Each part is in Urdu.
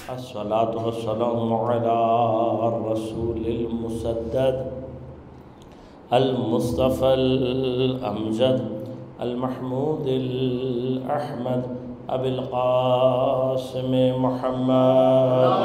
الصلاة والسلام على الرسول المسدد المصطفى الأمجد المحمود الأحمد أبي القاسم محمد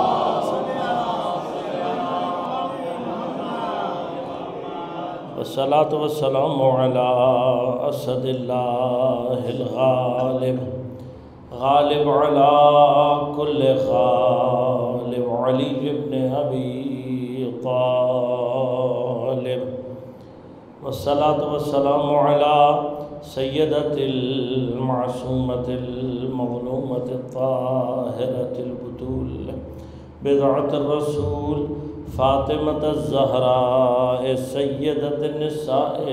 والصلاة والسلام على أسد الله الغالب غالب على كل غالب علي بن أبي طالب والصلاة والسلام على سيدة المعصومة المظلومة الطاهرة البتول بضعة الرسول فاطمة الزهراء سيدة النساء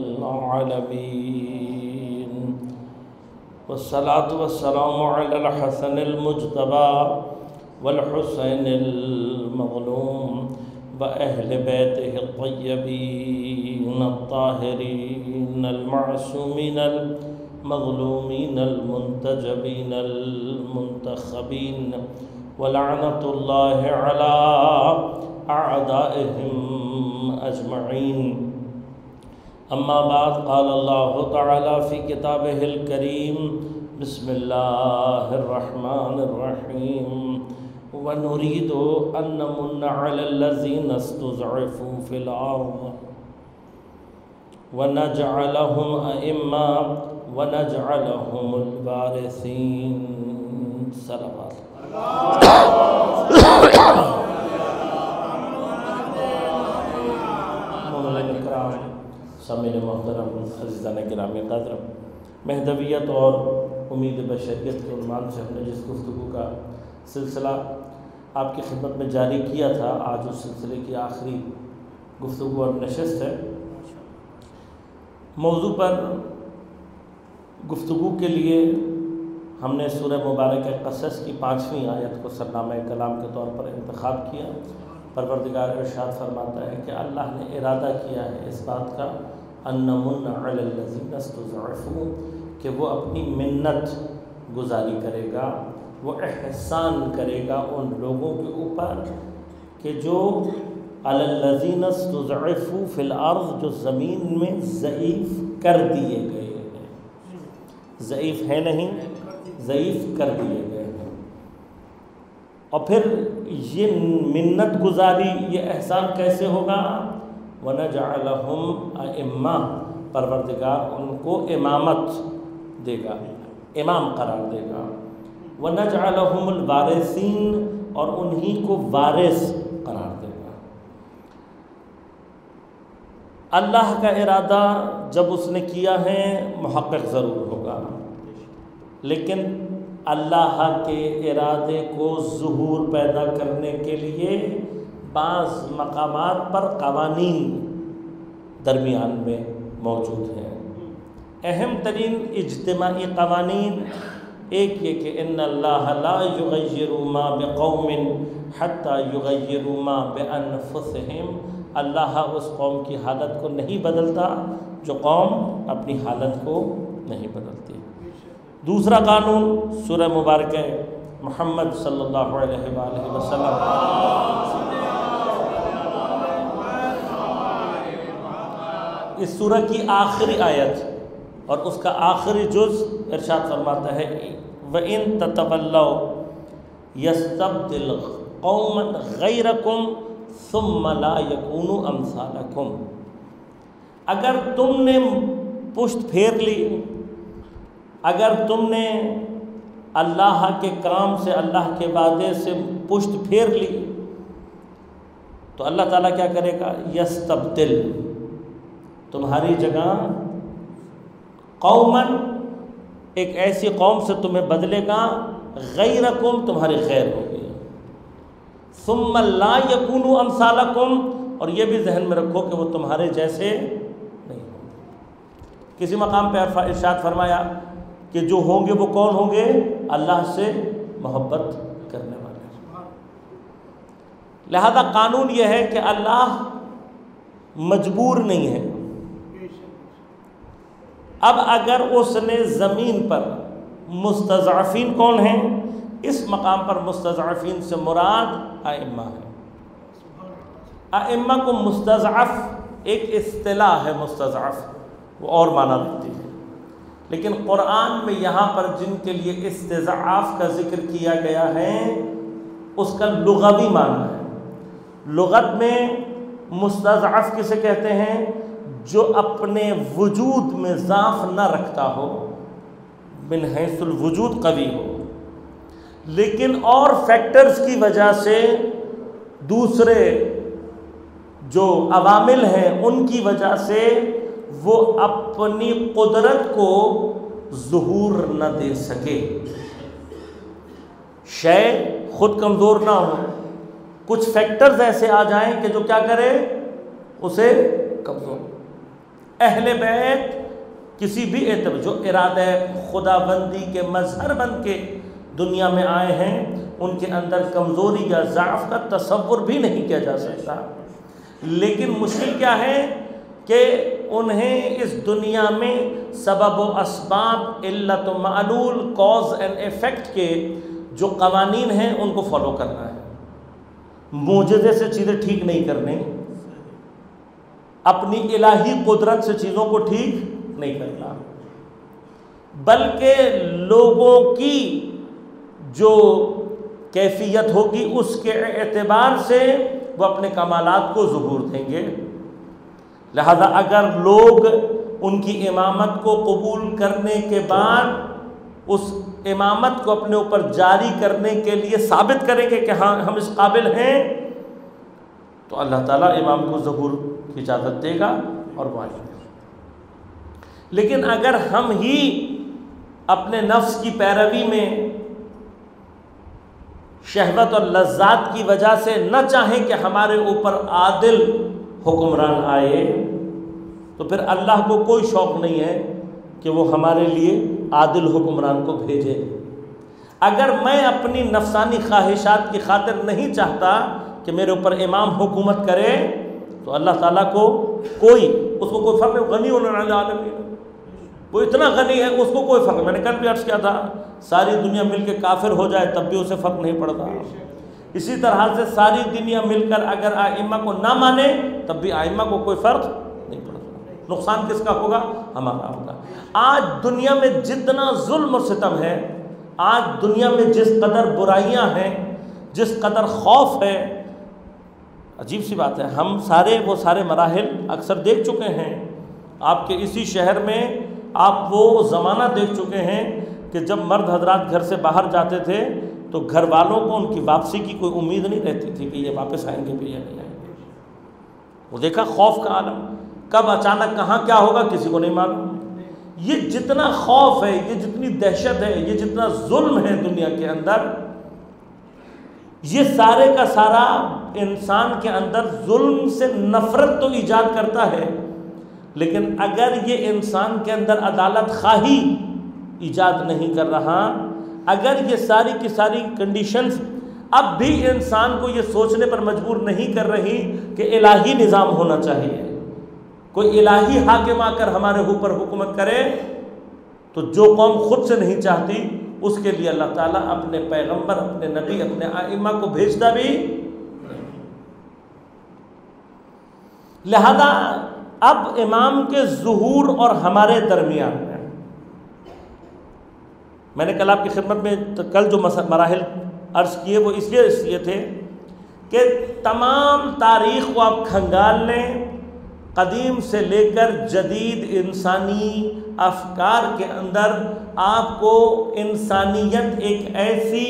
العالمين والصلاة والسلام على الحسن المجتبى والحسين المظلوم وأهل بيته الطيبين الطاهرين المعصومين المظلومين المنتجبين المنتخبين ولعنة الله على أعدائهم أجمعين. أما بعد قال الله تعالى في كتابه الكريم بسم الله الرحمن الرحيم ونريد أن نمن على الذين استضعفوا في الأرض ونجعلهم أئمة ونجعلهم الوارثين. صلوات سامعین محترم عزیزان گرامی قدر، مہدویت اور امید بشریت کے عنوان سے ہم نے جس گفتگو کا سلسلہ آپ کی خدمت میں جاری کیا تھا، آج اس سلسلے کی آخری گفتگو اور نشست ہے. موضوع پر گفتگو کے لیے ہم نے سورہ مبارکہ قصص کی 5ویں آیت کو سرنامہ کلام کے طور پر انتخاب کیا. پروردگار ارشاد فرماتا ہے کہ اللہ نے ارادہ کیا ہے اس بات کا ان نمن علی الذین استضعفوا، کہ وہ اپنی منت گزاری کرے گا، وہ احسان کرے گا ان لوگوں کے اوپر کہ جو علی الذین استضعفوا فی الارض، جو زمین میں ضعیف کر دیے گئے ہیں. ضعیف ہے نہیں، ضعیف کر دیے گئے ہیں. اور پھر یہ منت گزاری، یہ احسان کیسے ہوگا؟ وَنَجْعَلَهُمْ أَئِمَّةً، پروردگار ان کو امامت دے گا، امام قرار دے گا. وَنَجْعَلَهُمُ الْوَارِثِينَ، اور انہی کو وارث قرار دے گا. اللہ کا ارادہ جب اس نے کیا ہے محقق ضرور ہوگا، لیکن اللہ کے ارادے کو ظہور پیدا کرنے کے لیے بعض مقامات پر قوانین درمیان میں موجود ہیں. اہم ترین اجتماعی قوانین ایک یہ کہ ان اللہ لا یغیر ما بقوم حتی یغیروا ما بانفسہم، اللہ اس قوم کی حالت کو نہیں بدلتا جو قوم اپنی حالت کو نہیں بدلتی. دوسرا قانون سورہ مبارکہ محمد صلی اللہ علیہ وآلہ وسلم اس سورہ کی آخری آیت اور اس کا آخری جز ارشاد فرماتا ہے وَإِن تَتَوَلَّوْا يَسْتَبْدِلْ قَوْمًا غَيْرَكُمْ ثُمَّ لَا يَكُونُوا أَمْثَالَكُمْ. اگر تم نے پشت پھیر لی، اگر تم نے اللہ کے کام سے، اللہ کے وعدے سے پشت پھیر لی، تو اللہ تعالیٰ کیا کرے گا؟ یستبدل، تمہاری جگہ قوماً، ایک ایسی قوم سے تمہیں بدلے گا، غیرکم، تمہاری غیر ہوگی. ثم لا یکونوا امثالکم، اور یہ بھی ذہن میں رکھو کہ وہ تمہارے جیسے نہیں ہوں. کسی مقام پہ ارشاد فرمایا کہ جو ہوں گے وہ کون ہوں گے؟ اللہ سے محبت کرنے والے. لہذا قانون یہ ہے کہ اللہ مجبور نہیں ہے. اب اگر اس نے زمین پر مستضعفین کون ہیں؟ اس مقام پر مستضعفین سے مراد ائمہ ہے۔ ائمہ کو مستضعف ایک اصطلاح ہے، مستضعف وہ اور معنی رکھتی ہے، لیکن قرآن میں یہاں پر جن کے لیے استضعاف کا ذکر کیا گیا ہے اس کا لغوی معنی ہے۔ لغت میں مستضعف کسے کہتے ہیں؟ جو اپنے وجود میں ضعف نہ رکھتا ہو، من حیث الوجود قوی ہو، لیکن اور فیکٹرز کی وجہ سے، دوسرے جو عوامل ہیں ان کی وجہ سے وہ اپنی قدرت کو ظہور نہ دے سکے، شے خود کمزور نہ ہو، کچھ فیکٹرز ایسے آ جائیں کہ جو کیا کرے، اسے کمزور۔ اہل بیت کسی بھی اعتبار جو ارادہ خدا بندی کے مظہر بن کے دنیا میں آئے ہیں، ان کے اندر کمزوری یا ضعف کا تصور بھی نہیں کیا جا سکتا، لیکن مشکل کیا ہے کہ انہیں اس دنیا میں سبب و اسباب، علت و معلول، کاز اینڈ ایفیکٹ کے جو قوانین ہیں ان کو فالو کرنا ہے۔ معجزے سے چیزیں ٹھیک نہیں کرنے، اپنی الہی قدرت سے چیزوں کو ٹھیک نہیں کرنا، بلکہ لوگوں کی جو کیفیت ہوگی اس کے اعتبار سے وہ اپنے کمالات کو ظہور دیں گے۔ لہذا اگر لوگ ان کی امامت کو قبول کرنے کے بعد اس امامت کو اپنے اوپر جاری کرنے کے لیے ثابت کریں گے کہ ہاں ہم اس قابل ہیں، تو اللہ تعالیٰ امام کو ظہور کی اجازت دے گا اور معاف کرے گا۔ لیکن اگر ہم ہی اپنے نفس کی پیروی میں شہوت اور لذات کی وجہ سے نہ چاہیں کہ ہمارے اوپر عادل حکمران آئے، تو پھر اللہ کو کوئی شوق نہیں ہے کہ وہ ہمارے لیے عادل حکمران کو بھیجے۔ اگر میں اپنی نفسانی خواہشات کی خاطر نہیں چاہتا کہ میرے اوپر امام حکومت کرے، تو اللہ تعالیٰ کو اس کو کوئی فرق نہیں، غنی عن العالمین، وہ اتنا غنی ہے، اس کو کوئی فرق نہیں۔ میں نے کل بھی عرض کیا تھا، ساری دنیا مل کے کافر ہو جائے تب بھی اسے فرق نہیں پڑتا۔ اسی طرح سے ساری دنیا مل کر اگر ائمہ کو نہ مانے تب بھی ائمہ کو کوئی فرق نہیں پڑتا۔ نقصان کس کا ہوگا؟ ہمارا ہوگا۔ آج دنیا میں جتنا ظلم و ستم ہے، آج دنیا میں جس قدر برائیاں ہیں، جس قدر خوف ہے، عجیب سی بات ہے، ہم وہ سارے مراحل اکثر دیکھ چکے ہیں۔ آپ کے اسی شہر میں آپ وہ زمانہ دیکھ چکے ہیں کہ جب مرد حضرات گھر سے باہر جاتے تھے تو گھر والوں کو ان کی واپسی کی کوئی امید نہیں رہتی تھی کہ یہ واپس آئیں گے بھی یا نہیں آئیں گے۔ وہ دیکھا خوف کا عالم، کب اچانک کہاں کیا ہوگا کسی کو نہیں معلوم۔ یہ جتنا خوف ہے، یہ جتنی دہشت ہے، یہ جتنا ظلم ہے دنیا کے اندر، یہ سارے کا سارا انسان کے اندر ظلم سے نفرت تو ایجاد کرتا ہے، لیکن اگر یہ انسان کے اندر عدالت خواہی ایجاد نہیں کر رہا، اگر یہ ساری کی ساری کنڈیشنز اب بھی انسان کو یہ سوچنے پر مجبور نہیں کر رہی کہ الہی نظام ہونا چاہیے، کوئی الہی حاکم آ کر ہمارے اوپر حکومت کرے، تو جو قوم خود سے نہیں چاہتی اس کے لیے اللہ تعالیٰ اپنے پیغمبر، اپنے نبی، اپنے ائمہ کو بھیجتا بھی نہیں۔ لہذا اب امام کے ظہور اور ہمارے درمیان میں نے کل آپ کی خدمت میں کل جو مراحل عرض کیے وہ اس لیے تھے کہ تمام تاریخ کو آپ کھنگال لیں، قدیم سے لے کر جدید انسانی افکار کے اندر آپ کو انسانیت ایک ایسی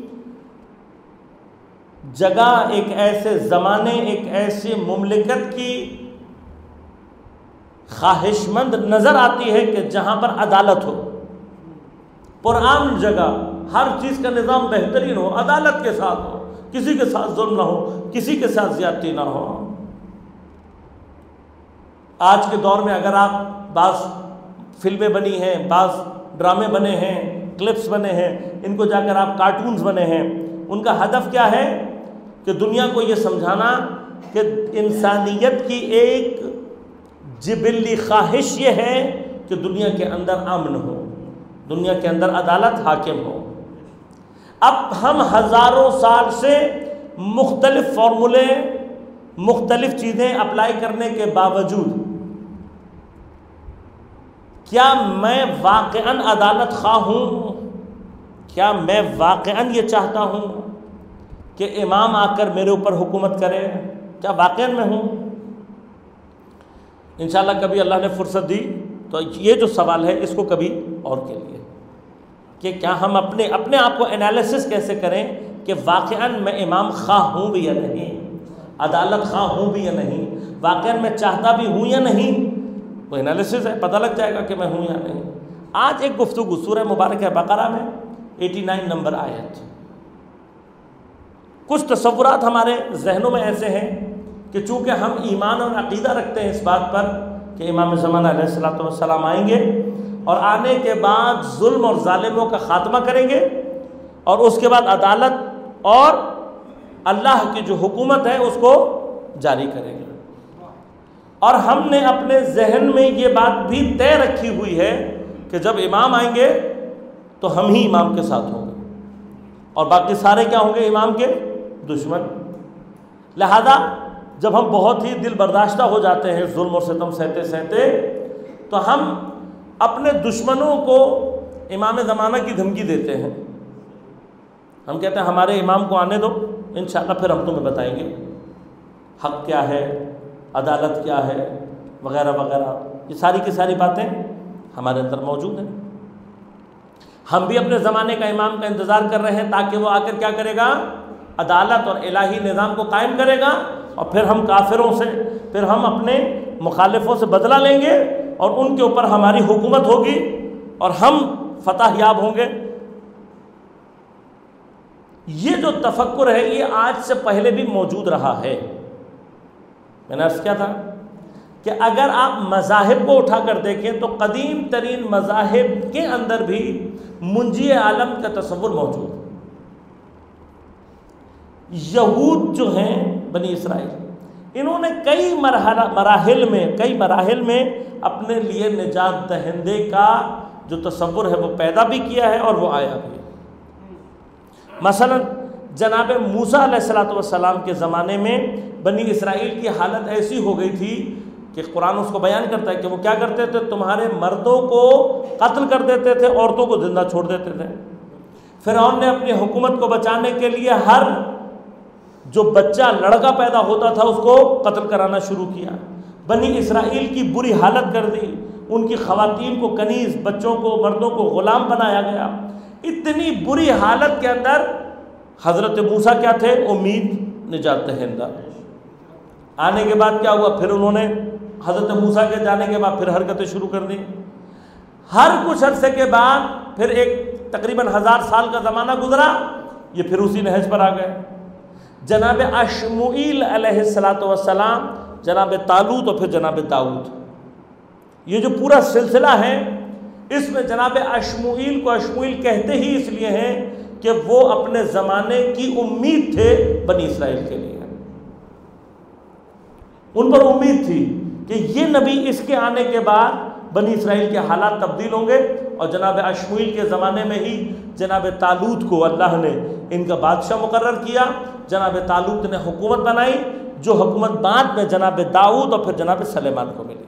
جگہ، ایک ایسے زمانے، ایک ایسی مملکت کی خواہش مند نظر آتی ہے کہ جہاں پر عدالت ہو، پرامن جگہ، ہر چیز کا نظام بہترین ہو، عدالت کے ساتھ ہو، کسی کے ساتھ ظلم نہ ہو، کسی کے ساتھ زیادتی نہ ہو۔ آج کے دور میں اگر آپ بعض فلمیں بنی ہیں، بعض ڈرامے بنے ہیں، کلپس بنے ہیں، ان کو جا کر آپ کارٹونز بنے ہیں، ان کا ہدف کیا ہے کہ دنیا کو یہ سمجھانا کہ انسانیت کی ایک جبلی خواہش یہ ہے کہ دنیا کے اندر امن ہو، دنیا کے اندر عدالت حاکم ہو۔ اب ہم ہزاروں سال سے مختلف فارمولے، مختلف چیزیں اپلائی کرنے کے باوجود کیا میں واقعاً عدالت خواہ ہوں؟ کیا میں واقعاً یہ چاہتا ہوں کہ امام آ کر میرے اوپر حکومت کرے؟ کیا واقعاً میں ہوں؟ انشاءاللہ کبھی اللہ نے فرصت دی تو یہ جو سوال ہے اس کو کبھی اور کے لیے، کہ کیا ہم اپنے آپ کو انالیسس کیسے کریں کہ واقعاً میں امام خواہ ہوں بھی یا نہیں، عدالت خواہ ہوں بھی یا نہیں، واقعاً میں چاہتا بھی ہوں یا نہیں۔ وہ انالیسس ہے، پتہ لگ جائے گا کہ میں ہوں یا نہیں۔ آج ایک گفتگو سورہ مبارکہ بقرہ میں 89 نمبر آیت، کچھ تصورات ہمارے ذہنوں میں ایسے ہیں کہ چونکہ ہم ایمان اور عقیدہ رکھتے ہیں اس بات پر کہ امام زمانہ علیہ الصلوۃ والسلام آئیں گے اور آنے کے بعد ظلم اور ظالموں کا خاتمہ کریں گے، اور اس کے بعد عدالت اور اللہ کی جو حکومت ہے اس کو جاری کریں گے، اور ہم نے اپنے ذہن میں یہ بات بھی طے رکھی ہوئی ہے کہ جب امام آئیں گے تو ہم ہی امام کے ساتھ ہوں گے اور باقی سارے کیا ہوں گے؟ امام کے دشمن۔ لہذا جب ہم بہت ہی دل برداشتہ ہو جاتے ہیں ظلم اور ستم سہتے سہتے، تو ہم اپنے دشمنوں کو امام زمانہ کی دھمکی دیتے ہیں۔ ہم کہتے ہیں ہمارے امام کو آنے دو، انشاءاللہ پھر ہم تمہیں بتائیں گے حق کیا ہے، عدالت کیا ہے، وغیرہ وغیرہ۔ یہ ساری کی ساری باتیں ہمارے اندر موجود ہیں۔ ہم بھی اپنے زمانے کا امام کا انتظار کر رہے ہیں تاکہ وہ آ کر کیا کرے گا؟ عدالت اور الہی نظام کو قائم کرے گا، اور پھر ہم کافروں سے، پھر ہم اپنے مخالفوں سے بدلہ لیں گے اور ان کے اوپر ہماری حکومت ہوگی اور ہم فتح یاب ہوں گے۔ یہ جو تفکر ہے یہ آج سے پہلے بھی موجود رہا ہے۔ میں نے عرض کیا تھا کہ اگر آپ مذاہب کو اٹھا کر دیکھیں تو قدیم ترین مذاہب کے اندر بھی منجی عالم کا تصور موجود ہے۔ یہود جو ہیں بنی اسرائیل، انہوں نے کئی مراحل میں اپنے لیے نجات دہندے کا جو تصور ہے وہ پیدا بھی کیا ہے اور وہ آیا بھی ہے۔ مثلا جناب موسیٰ علیہ السلام کے زمانے میں بنی اسرائیل کی حالت ایسی ہو گئی تھی کہ قرآن اس کو بیان کرتا ہے کہ وہ کیا کرتے تھے؟ تمہارے مردوں کو قتل کر دیتے تھے، عورتوں کو زندہ چھوڑ دیتے تھے۔ فرعون نے اپنی حکومت کو بچانے کے لیے ہر جو بچہ لڑکا پیدا ہوتا تھا اس کو قتل کرانا شروع کیا، بنی اسرائیل کی بری حالت کر دی، ان کی خواتین کو کنیز، بچوں کو، مردوں کو غلام بنایا گیا۔ اتنی بری حالت کے اندر حضرت موسیٰ کیا تھے؟ امید، نجات دہندہ۔ آنے کے بعد کیا ہوا؟ پھر انہوں نے حضرت موسیٰ کے جانے کے بعد پھر حرکتیں شروع کر دی۔ ہر کچھ عرصے کے بعد پھر ایک تقریباً 1000 سال کا زمانہ گزرا، یہ پھر اسی نہج پر آ گئے۔ جناب اشموئیل علیہ السلام، جناب طالوت اور پھر جناب داؤد، یہ جو پورا سلسلہ ہے اس میں جناب اشموئیل کو اشموئیل کہتے ہی اس لیے ہیں کہ وہ اپنے زمانے کی امید تھے بنی اسرائیل کے لیے۔ ان پر امید تھی کہ یہ نبی اس کے آنے کے بعد بنی اسرائیل کے حالات تبدیل ہوں گے، اور جناب اشموئیل کے زمانے میں ہی جناب طالوت کو اللہ نے ان کا بادشاہ مقرر کیا۔ جناب طالوت نے حکومت بنائی، جو حکومت بعد میں جناب داؤد اور پھر جناب سلیمان کو ملی۔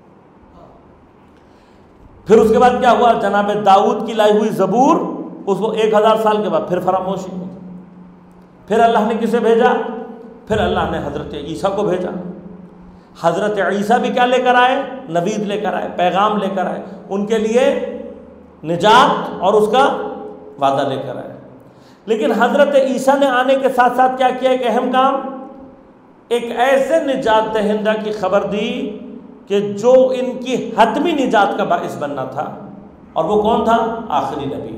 پھر اس کے بعد کیا ہوا؟ جناب داؤد کی لائی ہوئی زبور اس کو 1000 سال کے بعد پھر فراموشی ہوئی۔ پھر اللہ نے کسے بھیجا؟ پھر اللہ نے حضرت عیسیٰ کو بھیجا۔ حضرت عیسیٰ بھی کیا لے کر آئے؟ نوید لے کر آئے، پیغام لے کر آئے، ان کے لیے نجات اور اس کا وعدہ لے کر آئے۔ لیکن حضرت عیسیٰ نے آنے کے ساتھ ساتھ کیا کیا؟ ایک اہم کام، ایک ایسے نجات دہندہ کی خبر دی کہ جو ان کی حتمی نجات کا باعث بننا تھا، اور وہ کون تھا؟ آخری نبی۔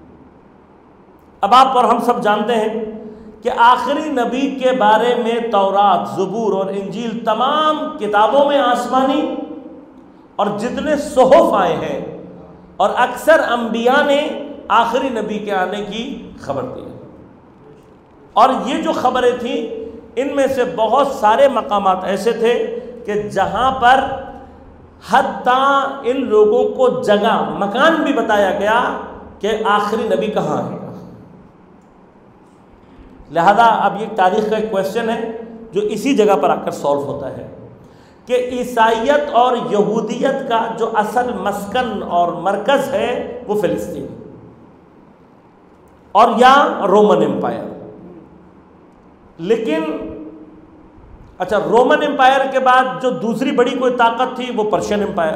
اب آپ اور ہم سب جانتے ہیں کہ آخری نبی کے بارے میں تورات، زبور اور انجیل تمام کتابوں میں آسمانی اور جتنے صحف آئے ہیں، اور اکثر انبیاء نے آخری نبی کے آنے کی خبر دی، اور یہ جو خبریں تھیں ان میں سے بہت سارے مقامات ایسے تھے کہ جہاں پر حتیٰ ان لوگوں کو جگہ، مکان بھی بتایا گیا کہ آخری نبی کہاں ہے۔ لہذا اب یہ تاریخ کا ایک کویشچن ہے جو اسی جگہ پر آ کر سولو ہوتا ہے کہ عیسائیت اور یہودیت کا جو اصل مسکن اور مرکز ہے وہ فلسطین اور یا رومن امپائر. لیکن اچھا، رومن امپائر کے بعد جو دوسری بڑی کوئی طاقت تھی وہ پرشین امپائر.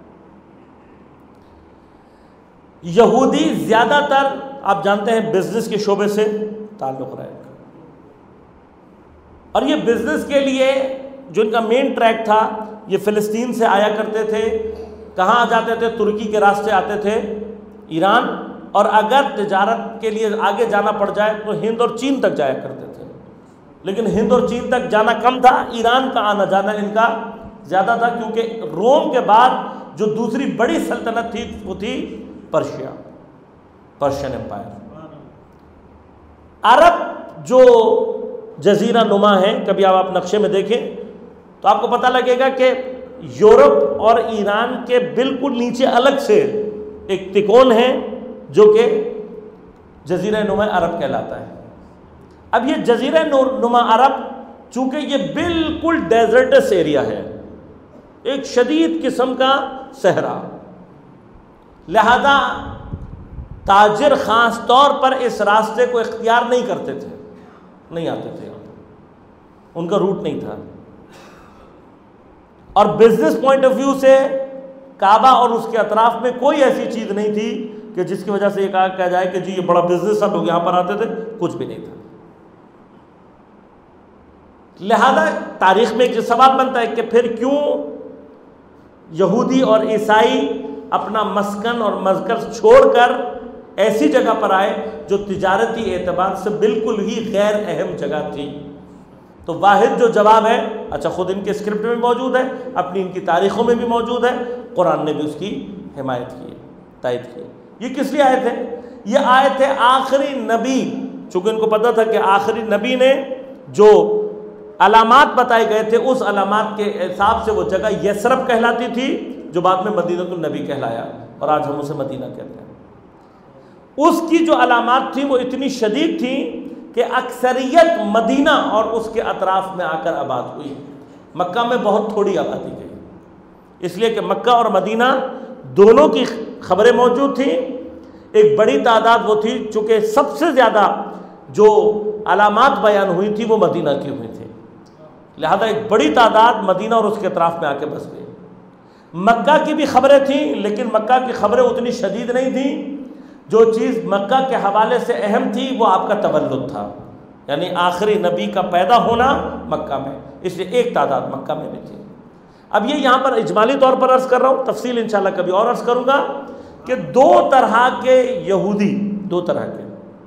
یہودی زیادہ تر آپ جانتے ہیں بزنس کے شعبے سے تعلق رہے گا، اور یہ بزنس کے لیے جو ان کا مین ٹریک تھا یہ فلسطین سے آیا کرتے تھے. کہاں آ جاتے تھے؟ ترکی کے راستے آتے تھے ایران، اور اگر تجارت کے لیے آگے جانا پڑ جائے تو ہند اور چین تک جایا کرتے تھے. لیکن ہند اور چین تک جانا کم تھا، ایران کا آنا جانا ان کا زیادہ تھا، کیونکہ روم کے بعد جو دوسری بڑی سلطنت تھی وہ تھی پرشین امپائر. عرب جو جزیرہ نما ہیں، کبھی آپ نقشے میں دیکھیں تو آپ کو پتہ لگے گا کہ یورپ اور ایران کے بالکل نیچے الگ سے ایک تکون ہے جو کہ جزیرہ نما عرب کہلاتا ہے. اب یہ جزیرہ نما عرب چونکہ یہ بالکل ڈیزرٹس ایریا ہے، ایک شدید قسم کا صحرا، لہذا تاجر خاص طور پر اس راستے کو اختیار نہیں کرتے تھے، نہیں آتے تھے، ان کا روٹ نہیں تھا. اور بزنس پوائنٹ آف ویو سے کعبہ اور اس کے اطراف میں کوئی ایسی چیز نہیں تھی کہ جس کی وجہ سے یہ کہا جائے کہ جی یہ بڑا بزنس، سب لوگ یہاں پر آتے تھے، کچھ بھی نہیں تھا. لہذا تاریخ میں ایک سوال بنتا ہے کہ پھر کیوں یہودی اور عیسائی اپنا مسکن اور مرکز چھوڑ کر ایسی جگہ پر آئے جو تجارتی اعتبار سے بالکل ہی غیر اہم جگہ تھی. تو واحد جو جواب ہے، اچھا خود ان کے اسکرپٹ میں موجود ہے، اپنی ان کی تاریخوں میں بھی موجود ہے، قرآن نے بھی اس کی حمایت کی، تائید کی. یہ کس لیے آئے تھے؟ یہ آئے تھے آخری نبی، چونکہ ان کو پتا تھا کہ آخری نبی نے جو علامات بتائے گئے تھے اس علامات کے حساب سے وہ جگہ یثرب کہلاتی تھی جو بعد میں مدینہ النبی کہلایا، اور آج ہم اسے مدینہ کہتے ہیں. اس کی جو علامات تھیں وہ اتنی شدید تھیں کہ اکثریت مدینہ اور اس کے اطراف میں آ کر آباد ہوئی. مکہ میں بہت تھوڑی آبادی گئی، اس لیے کہ مکہ اور مدینہ دونوں کی خبریں موجود تھیں. ایک بڑی تعداد وہ تھی، چونکہ سب سے زیادہ جو علامات بیان ہوئی تھی وہ مدینہ کی ہوئی تھی، لہذا ایک بڑی تعداد مدینہ اور اس کے اطراف میں آ کے بس گئی. مکہ کی بھی خبریں تھیں، لیکن مکہ کی خبریں اتنی شدید نہیں تھیں. جو چیز مکہ کے حوالے سے اہم تھی وہ آپ کا تولد تھا، یعنی آخری نبی کا پیدا ہونا مکہ میں، اس لیے ایک تعداد مکہ میں بھی تھی. اب یہ یہاں پر اجمالی طور پر عرض کر رہا ہوں، تفصیل انشاءاللہ کبھی اور عرض کروں گا کہ دو طرح کے یہودی، دو طرح کے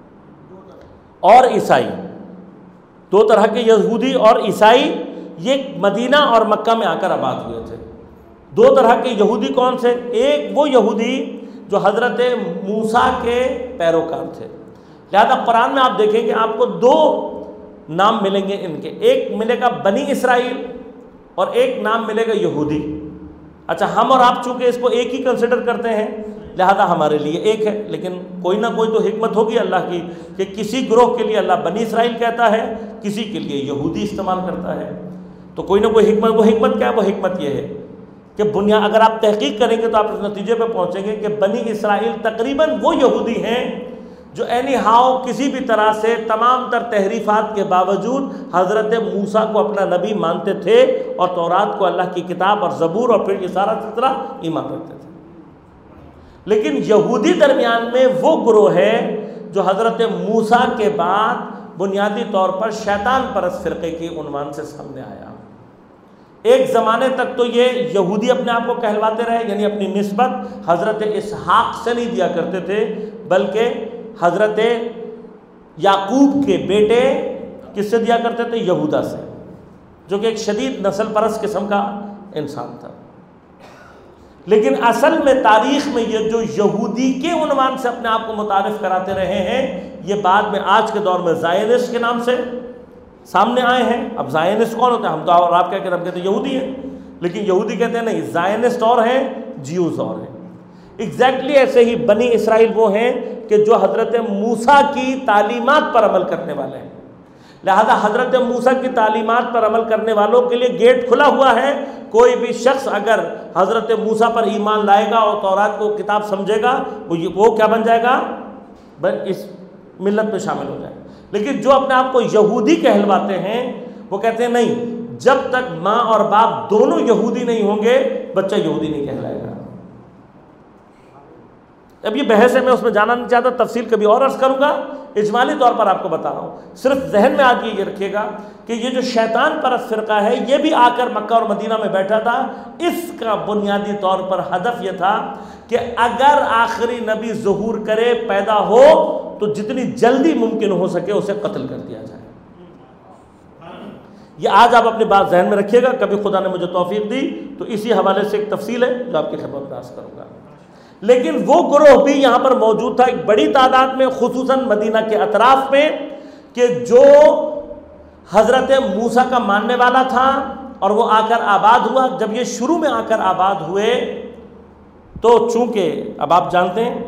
اور عیسائی، دو طرح کے یہودی اور عیسائی یہ مدینہ اور مکہ میں آ کر آباد ہوئے تھے. دو طرح کے یہودی کون سے؟ ایک وہ یہودی جو حضرت موسیٰ کے پیروکار تھے. لہذا قرآن میں آپ دیکھیں کہ آپ کو دو نام ملیں گے ان کے، ایک ملے گا بنی اسرائیل اور ایک نام ملے گا یہودی. اچھا ہم اور آپ چونکہ اس کو ایک ہی کنسیڈر کرتے ہیں لہذا ہمارے لیے ایک ہے، لیکن کوئی نہ کوئی تو حکمت ہوگی اللہ کی کہ کسی گروہ کے لیے اللہ بنی اسرائیل کہتا ہے، کسی کے لیے یہودی استعمال کرتا ہے. تو کوئی نہ کوئی حکمت، وہ حکمت کیا ہے؟ وہ حکمت یہ ہے کہ اگر آپ تحقیق کریں گے تو آپ اس نتیجے پہ پہنچیں گے کہ بنی اسرائیل تقریباً وہ یہودی ہیں جو اینی ہاؤ کسی بھی طرح سے تمام تر تحریفات کے باوجود حضرت موسیٰ کو اپنا نبی مانتے تھے اور تورات کو اللہ کی کتاب اور زبور اور پھر یہ سارا سلسلہ ایمان رکھتے تھے. لیکن یہودی درمیان میں وہ گروہ ہے جو حضرت موسیٰ کے بعد بنیادی طور پر شیطان پرست فرقے کی عنوان سے سامنے آیا. ایک زمانے تک تو یہ یہودی اپنے آپ کو کہلواتے رہے، یعنی اپنی نسبت حضرت اسحاق سے نہیں دیا کرتے تھے بلکہ حضرت یعقوب کے بیٹے کس سے دیا کرتے تھے؟ یہودا سے، جو کہ ایک شدید نسل پرست قسم کا انسان تھا. لیکن اصل میں تاریخ میں یہ جو یہودی کے عنوان سے اپنے آپ کو متعارف کراتے رہے ہیں یہ بعد میں آج کے دور میں زائنسٹ کے نام سے سامنے آئے ہیں. اب زائنسٹ کون ہوتا ہے؟ ہم تو اور آپ کیا کہتے ہیں؟ ہم کہتے ہیں یہودی ہیں، لیکن یہودی کہتے ہیں نہیں، زائنسٹ اور ہیں، جیوز اور ہیں. ایگزیکٹلی ایسے ہی بنی اسرائیل وہ ہیں کہ جو حضرت موسیٰ کی تعلیمات پر عمل کرنے والے ہیں. لہذا حضرت موسیٰ کی تعلیمات پر عمل کرنے والوں کے لیے گیٹ کھلا ہوا ہے. کوئی بھی شخص اگر حضرت موسیٰ پر ایمان لائے گا اور تورات کو کتاب سمجھے گا وہ کیا بن جائے گا؟ اس ملت میں شامل ہو جائے. لیکن جو اپنے آپ کو یہودی کہلواتے ہیں وہ کہتے ہیں نہیں، جب تک ماں اور باپ دونوں یہودی نہیں ہوں گے بچہ یہودی نہیں کہلائے گا. اب یہ بحث ہے، میں اس میں جانا نہیں چاہتا، تفصیل کبھی اور عرض کروں گا. اجمالی طور پر آپ کو بتا رہا ہوں، صرف ذہن میں آج یہ رکھیے گا کہ یہ جو شیطان پرست فرقہ ہے یہ بھی آ کر مکہ اور مدینہ میں بیٹھا تھا. اس کا بنیادی طور پر ہدف یہ تھا کہ اگر آخری نبی ظہور کرے، پیدا ہو، تو جتنی جلدی ممکن ہو سکے اسے قتل کر دیا جائے. یہ آج آپ اپنی بات ذہن میں رکھیے گا. کبھی خدا نے مجھے توفیق دی تو اسی حوالے سے ایک تفصیل ہے جو آپ کی خدمت میں عرض کروں گا. لیکن وہ گروہ بھی یہاں پر موجود تھا ایک بڑی تعداد میں، خصوصاً مدینہ کے اطراف میں، کہ جو حضرت موسیٰ کا ماننے والا تھا اور وہ آ کر آباد ہوا. جب یہ شروع میں آ کر آباد ہوئے تو چونکہ اب آپ جانتے ہیں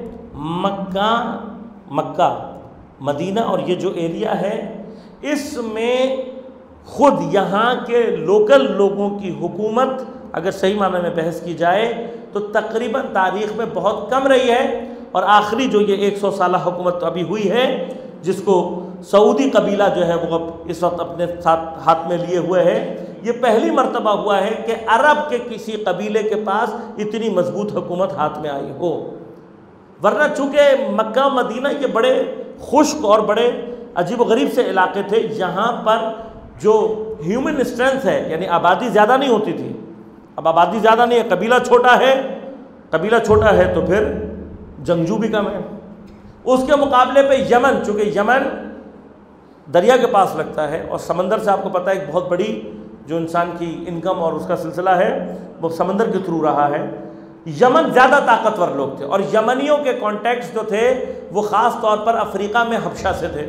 مکہ مدینہ اور یہ جو ایریا ہے اس میں خود یہاں کے لوکل لوگوں کی حکومت اگر صحیح معنی میں بحث کی جائے تو تقریباً تاریخ میں بہت کم رہی ہے. اور آخری جو یہ 100 سالہ حکومت ابھی ہوئی ہے جس کو سعودی قبیلہ جو ہے وہ اس وقت اپنے ساتھ ہاتھ میں لیے ہوئے ہے، یہ پہلی مرتبہ ہوا ہے کہ عرب کے کسی قبیلے کے پاس اتنی مضبوط حکومت ہاتھ میں آئی ہو. ورنہ چونکہ مکہ مدینہ یہ بڑے خشک اور بڑے عجیب و غریب سے علاقے تھے، یہاں پر جو ہیومن اسٹرینتھ ہے یعنی آبادی زیادہ نہیں ہوتی تھی. اب آبادی زیادہ نہیں ہے، قبیلہ چھوٹا ہے تو پھر جنگجو بھی کم ہے. اس کے مقابلے پہ یمن، چونکہ یمن دریا کے پاس لگتا ہے اور سمندر سے آپ کو پتہ ہے ایک بہت بڑی جو انسان کی انکم اور اس کا سلسلہ ہے وہ سمندر کے تھرو رہا ہے. یمن زیادہ طاقتور لوگ تھے اور یمنیوں کے کانٹیکٹس جو تھے وہ خاص طور پر افریقہ میں حبشہ سے تھے.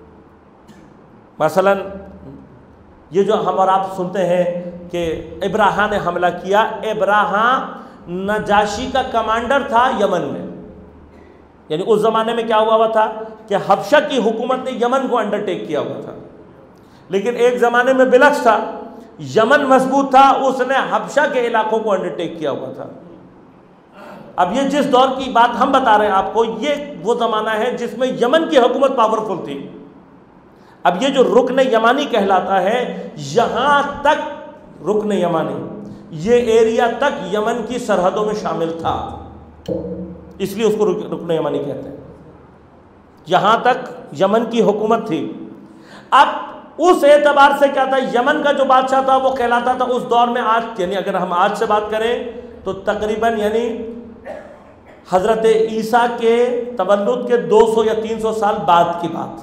مثلا یہ جو ہم اور آپ سنتے ہیں کہ ابراہا نے حملہ کیا، ابراہا نجاشی کا کمانڈر تھا یمن میں. یعنی اس زمانے میں کیا ہوا تھا کہ حبشہ کی حکومت نے یمن کو انڈرٹیک کیا ہوا تھا. لیکن ایک زمانے میں بالعکس تھا، یمن مضبوط تھا، اس نے حبشہ کے علاقوں کو انڈرٹیک کیا ہوا تھا. اب یہ جس دور کی بات ہم بتا رہے ہیں آپ کو، یہ وہ زمانہ ہے جس میں یمن کی حکومت پاورفل تھی. اب یہ جو رکن یمانی کہلاتا ہے، یہاں تک رکن یمانی یہ ایریا تک یمن کی سرحدوں میں شامل تھا، اس لیے اس کو رکن یمانی کہتے ہیں. یہاں تک یمن کی حکومت تھی. اب اس اعتبار سے کیا تھا، یمن کا جو بادشاہ تھا وہ کہلاتا تھا اس دور میں، آج یعنی اگر ہم آج سے بات کریں تو تقریباً یعنی حضرت عیسیٰ کے تولد کے 200 یا 300 سال بعد کی بات،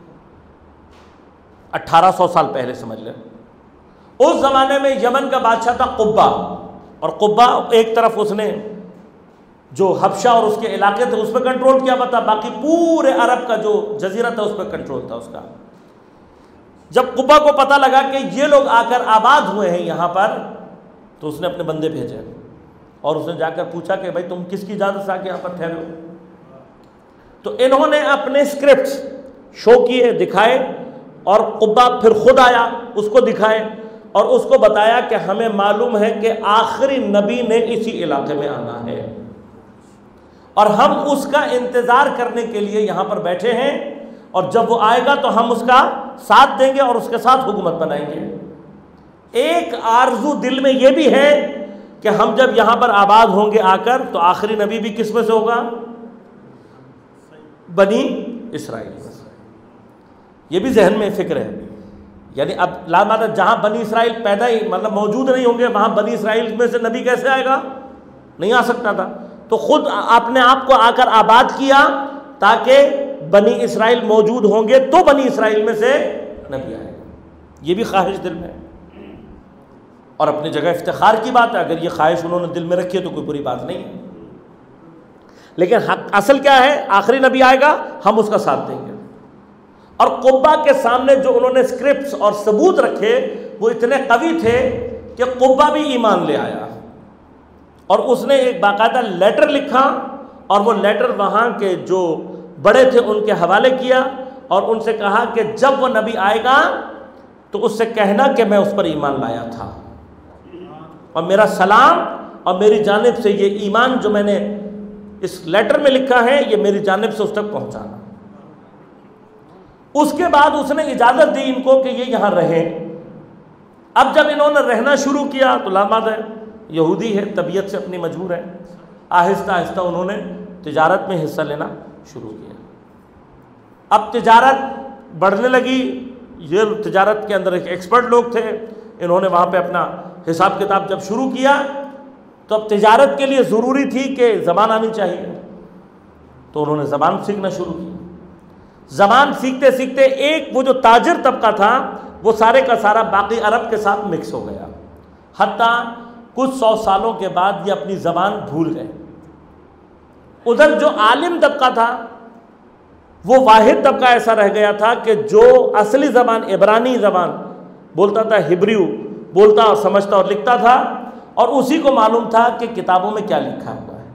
1800 سال پہلے سمجھ لیں. اس زمانے میں یمن کا بادشاہ تھا قبہ، اور قبہ ایک طرف اس نے جو حبشہ اور اس کے علاقے تھے اس پہ کنٹرول کیا ہوا تھا، باقی پورے عرب کا جو جزیرہ تھا اس پہ کنٹرول تھا اس کا. جب قبہ کو پتہ لگا کہ یہ لوگ آ کر آباد ہوئے ہیں یہاں پر تو اس نے اپنے بندے بھیجے اور اس نے جا کر پوچھا کہ بھائی تم کس کی اجازت سے آ کے یہاں پر ٹھہرے ہو. تو انہوں نے اپنے اسکرپٹس شو کیے، دکھائے، اور قبہ پھر خود آیا، اس کو دکھائے اور اس کو بتایا کہ ہمیں معلوم ہے کہ آخری نبی نے اسی علاقے میں آنا ہے اور ہم اس کا انتظار کرنے کے لیے یہاں پر بیٹھے ہیں، اور جب وہ آئے گا تو ہم اس کا ساتھ دیں گے اور اس کے ساتھ حکومت بنائیں گے. ایک آرزو دل میں یہ بھی ہے کہ ہم جب یہاں پر آباد ہوں گے آ کر تو آخری نبی بھی کس میں سے ہوگا؟ بنی اسرائیل میں سے. یہ بھی ذہن میں فکر ہے. یعنی اب لامادہ جہاں بنی اسرائیل پیدا ہی مطلب موجود نہیں ہوں گے وہاں بنی اسرائیل میں سے نبی کیسے آئے گا؟ نہیں آ سکتا تھا. تو خود اپنے آپ کو آ کر آباد کیا تاکہ بنی اسرائیل موجود ہوں گے تو بنی اسرائیل میں سے نبی آئے گا. یہ بھی خواہش دل میں ہے اور اپنی جگہ افتخار کی بات ہے. اگر یہ خواہش انہوں نے دل میں رکھی ہے تو کوئی بری بات نہیں ہے. لیکن اصل کیا ہے، آخری نبی آئے گا ہم اس کا ساتھ دیں گے. اور قبہ کے سامنے جو انہوں نے اسکرپٹس اور ثبوت رکھے وہ اتنے قوی تھے کہ قبہ بھی ایمان لے آیا اور اس نے ایک باقاعدہ لیٹر لکھا اور وہ لیٹر وہاں کے جو بڑے تھے ان کے حوالے کیا اور ان سے کہا کہ جب وہ نبی آئے گا تو اس سے کہنا کہ میں اس پر ایمان لایا تھا، اور میرا سلام اور میری جانب سے یہ ایمان جو میں نے اس لیٹر میں لکھا ہے یہ میری جانب سے اس تک پہنچانا۔ اس کے بعد اس نے اجازت دی ان کو کہ یہ یہاں رہیں۔ اب جب انہوں نے رہنا شروع کیا تو لامد ہے، یہودی ہے، طبیعت سے اپنی مجبور ہے، آہستہ آہستہ انہوں نے تجارت میں حصہ لینا شروع کیا۔ اب تجارت بڑھنے لگی، یہ تجارت کے اندر ایک ایکسپرٹ لوگ تھے، انہوں نے وہاں پہ اپنا حساب کتاب جب شروع کیا تو اب تجارت کے لیے ضروری تھی کہ زبان آنی چاہیے، تو انہوں نے زبان سیکھنا شروع کی۔ زبان سیکھتے سیکھتے ایک وہ جو تاجر طبقہ تھا وہ سارے کا سارا باقی عرب کے ساتھ مکس ہو گیا، حتیٰ کچھ 100 سالوں کے بعد یہ اپنی زبان بھول گئے۔ ادھر جو عالم طبقہ تھا وہ واحد طبقہ ایسا رہ گیا تھا کہ جو اصلی زبان عبرانی زبان بولتا تھا، ہبریو بولتا اور سمجھتا اور لکھتا تھا، اور اسی کو معلوم تھا کہ کتابوں میں کیا لکھا ہوا ہے۔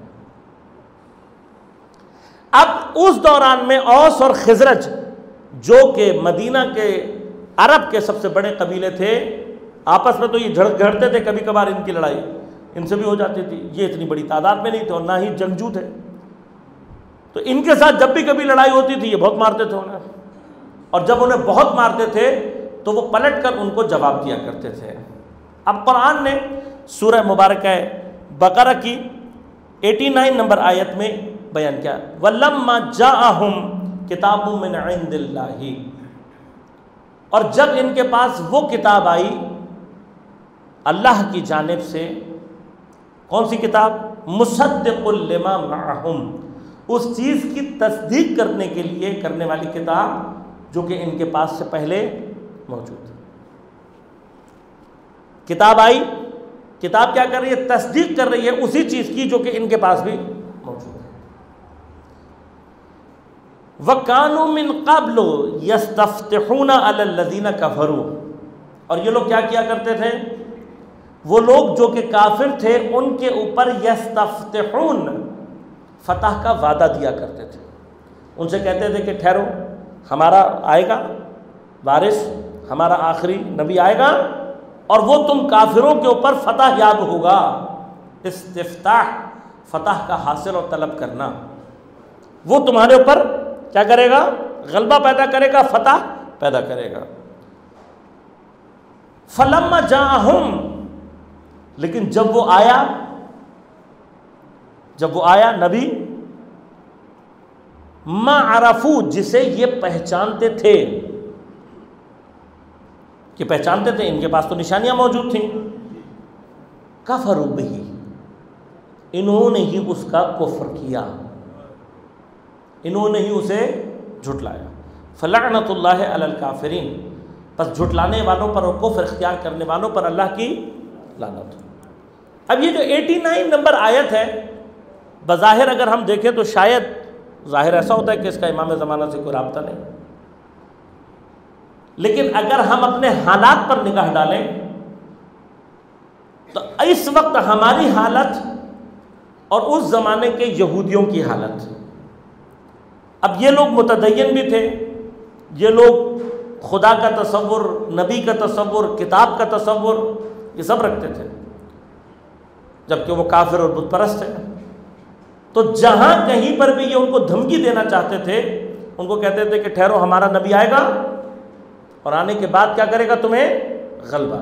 اب اس دوران میں اوس اور خزرج جو کہ مدینہ کے عرب کے سب سے بڑے قبیلے تھے، آپس میں تو یہ گھڑتے تھے، کبھی کبھار ان کی لڑائی ان سے بھی ہو جاتی تھی، یہ اتنی بڑی تعداد میں نہیں تھے اور نہ ہی جنگجو تھے، تو ان کے ساتھ جب بھی کبھی لڑائی ہوتی تھی یہ بہت مارتے تھے انہیں، اور جب انہیں بہت مارتے تھے تو وہ پلٹ کر ان کو جواب دیا کرتے تھے۔ اب قرآن نے سورہ مبارکہ بقرہ کی 89 نمبر آیت میں بیان کیا، وَلَمَّا جَاءَهُمْ كِتَابٌ مِّنْ عِندِ اللَّهِ، اور جب ان کے پاس وہ کتاب آئی اللہ کی جانب سے، کون سی کتاب؟ مصدق لما معہم، اس چیز کی تصدیق کرنے کے لیے کرنے والی کتاب جو کہ ان کے پاس سے پہلے موجود ہے۔ کتاب آئی، کتاب کیا کر رہی ہے؟ تصدیق کر رہی ہے اسی چیز کی جو کہ ان کے پاس بھی موجود ہے۔ وَكَانُوا مِن قَبْلُ يَسْتَفْتِحُونَ عَلَى الَّذِينَ كَفَرُوا، اور یہ لوگ کیا کیا کرتے تھے؟ وہ لوگ جو کہ کافر تھے ان کے اوپر یستفتحون، فتح کا وعدہ دیا کرتے تھے، ان سے کہتے تھے کہ ٹھہرو، ہمارا آئے گا وارث، ہمارا آخری نبی آئے گا اور وہ تم کافروں کے اوپر فتح یاب ہوگا۔ استفتاح، فتح کا حاصل اور طلب کرنا، وہ تمہارے اوپر کیا کرے گا؟ غلبہ پیدا کرے گا، فتح پیدا کرے گا۔ فَلَمَّا جَاءَهُمْ، لیکن جب وہ آیا نبی، ما عرفو، جسے یہ پہچانتے تھے، کہ پہچانتے تھے ان کے پاس تو نشانیاں موجود تھیں، کفروا بہ، انہوں نے ہی اس کا کفر کیا، انہوں نے ہی اسے جھٹلایا۔ فلعنت اللہ علی الکافرین، بس جھٹلانے والوں پر اور کفر اختیار کرنے والوں پر اللہ کی لعنت۔ اب یہ جو 89 نمبر آیت ہے، بظاہر اگر ہم دیکھیں تو شاید ظاہر ایسا ہوتا ہے کہ اس کا امام زمانہ سے کوئی رابطہ نہیں، لیکن اگر ہم اپنے حالات پر نگاہ ڈالیں تو اس وقت ہماری حالت اور اس زمانے کے یہودیوں کی حالت، اب یہ لوگ متدین بھی تھے، یہ لوگ خدا کا تصور، نبی کا تصور، کتاب کا تصور، یہ سب رکھتے تھے، جبکہ وہ کافر اور بت پرست تھے۔ تو جہاں کہیں پر بھی یہ ان کو دھمکی دینا چاہتے تھے، ان کو کہتے تھے کہ ٹھہرو، ہمارا نبی آئے گا اور آنے کے بعد کیا کرے گا؟ تمہیں غلبہ۔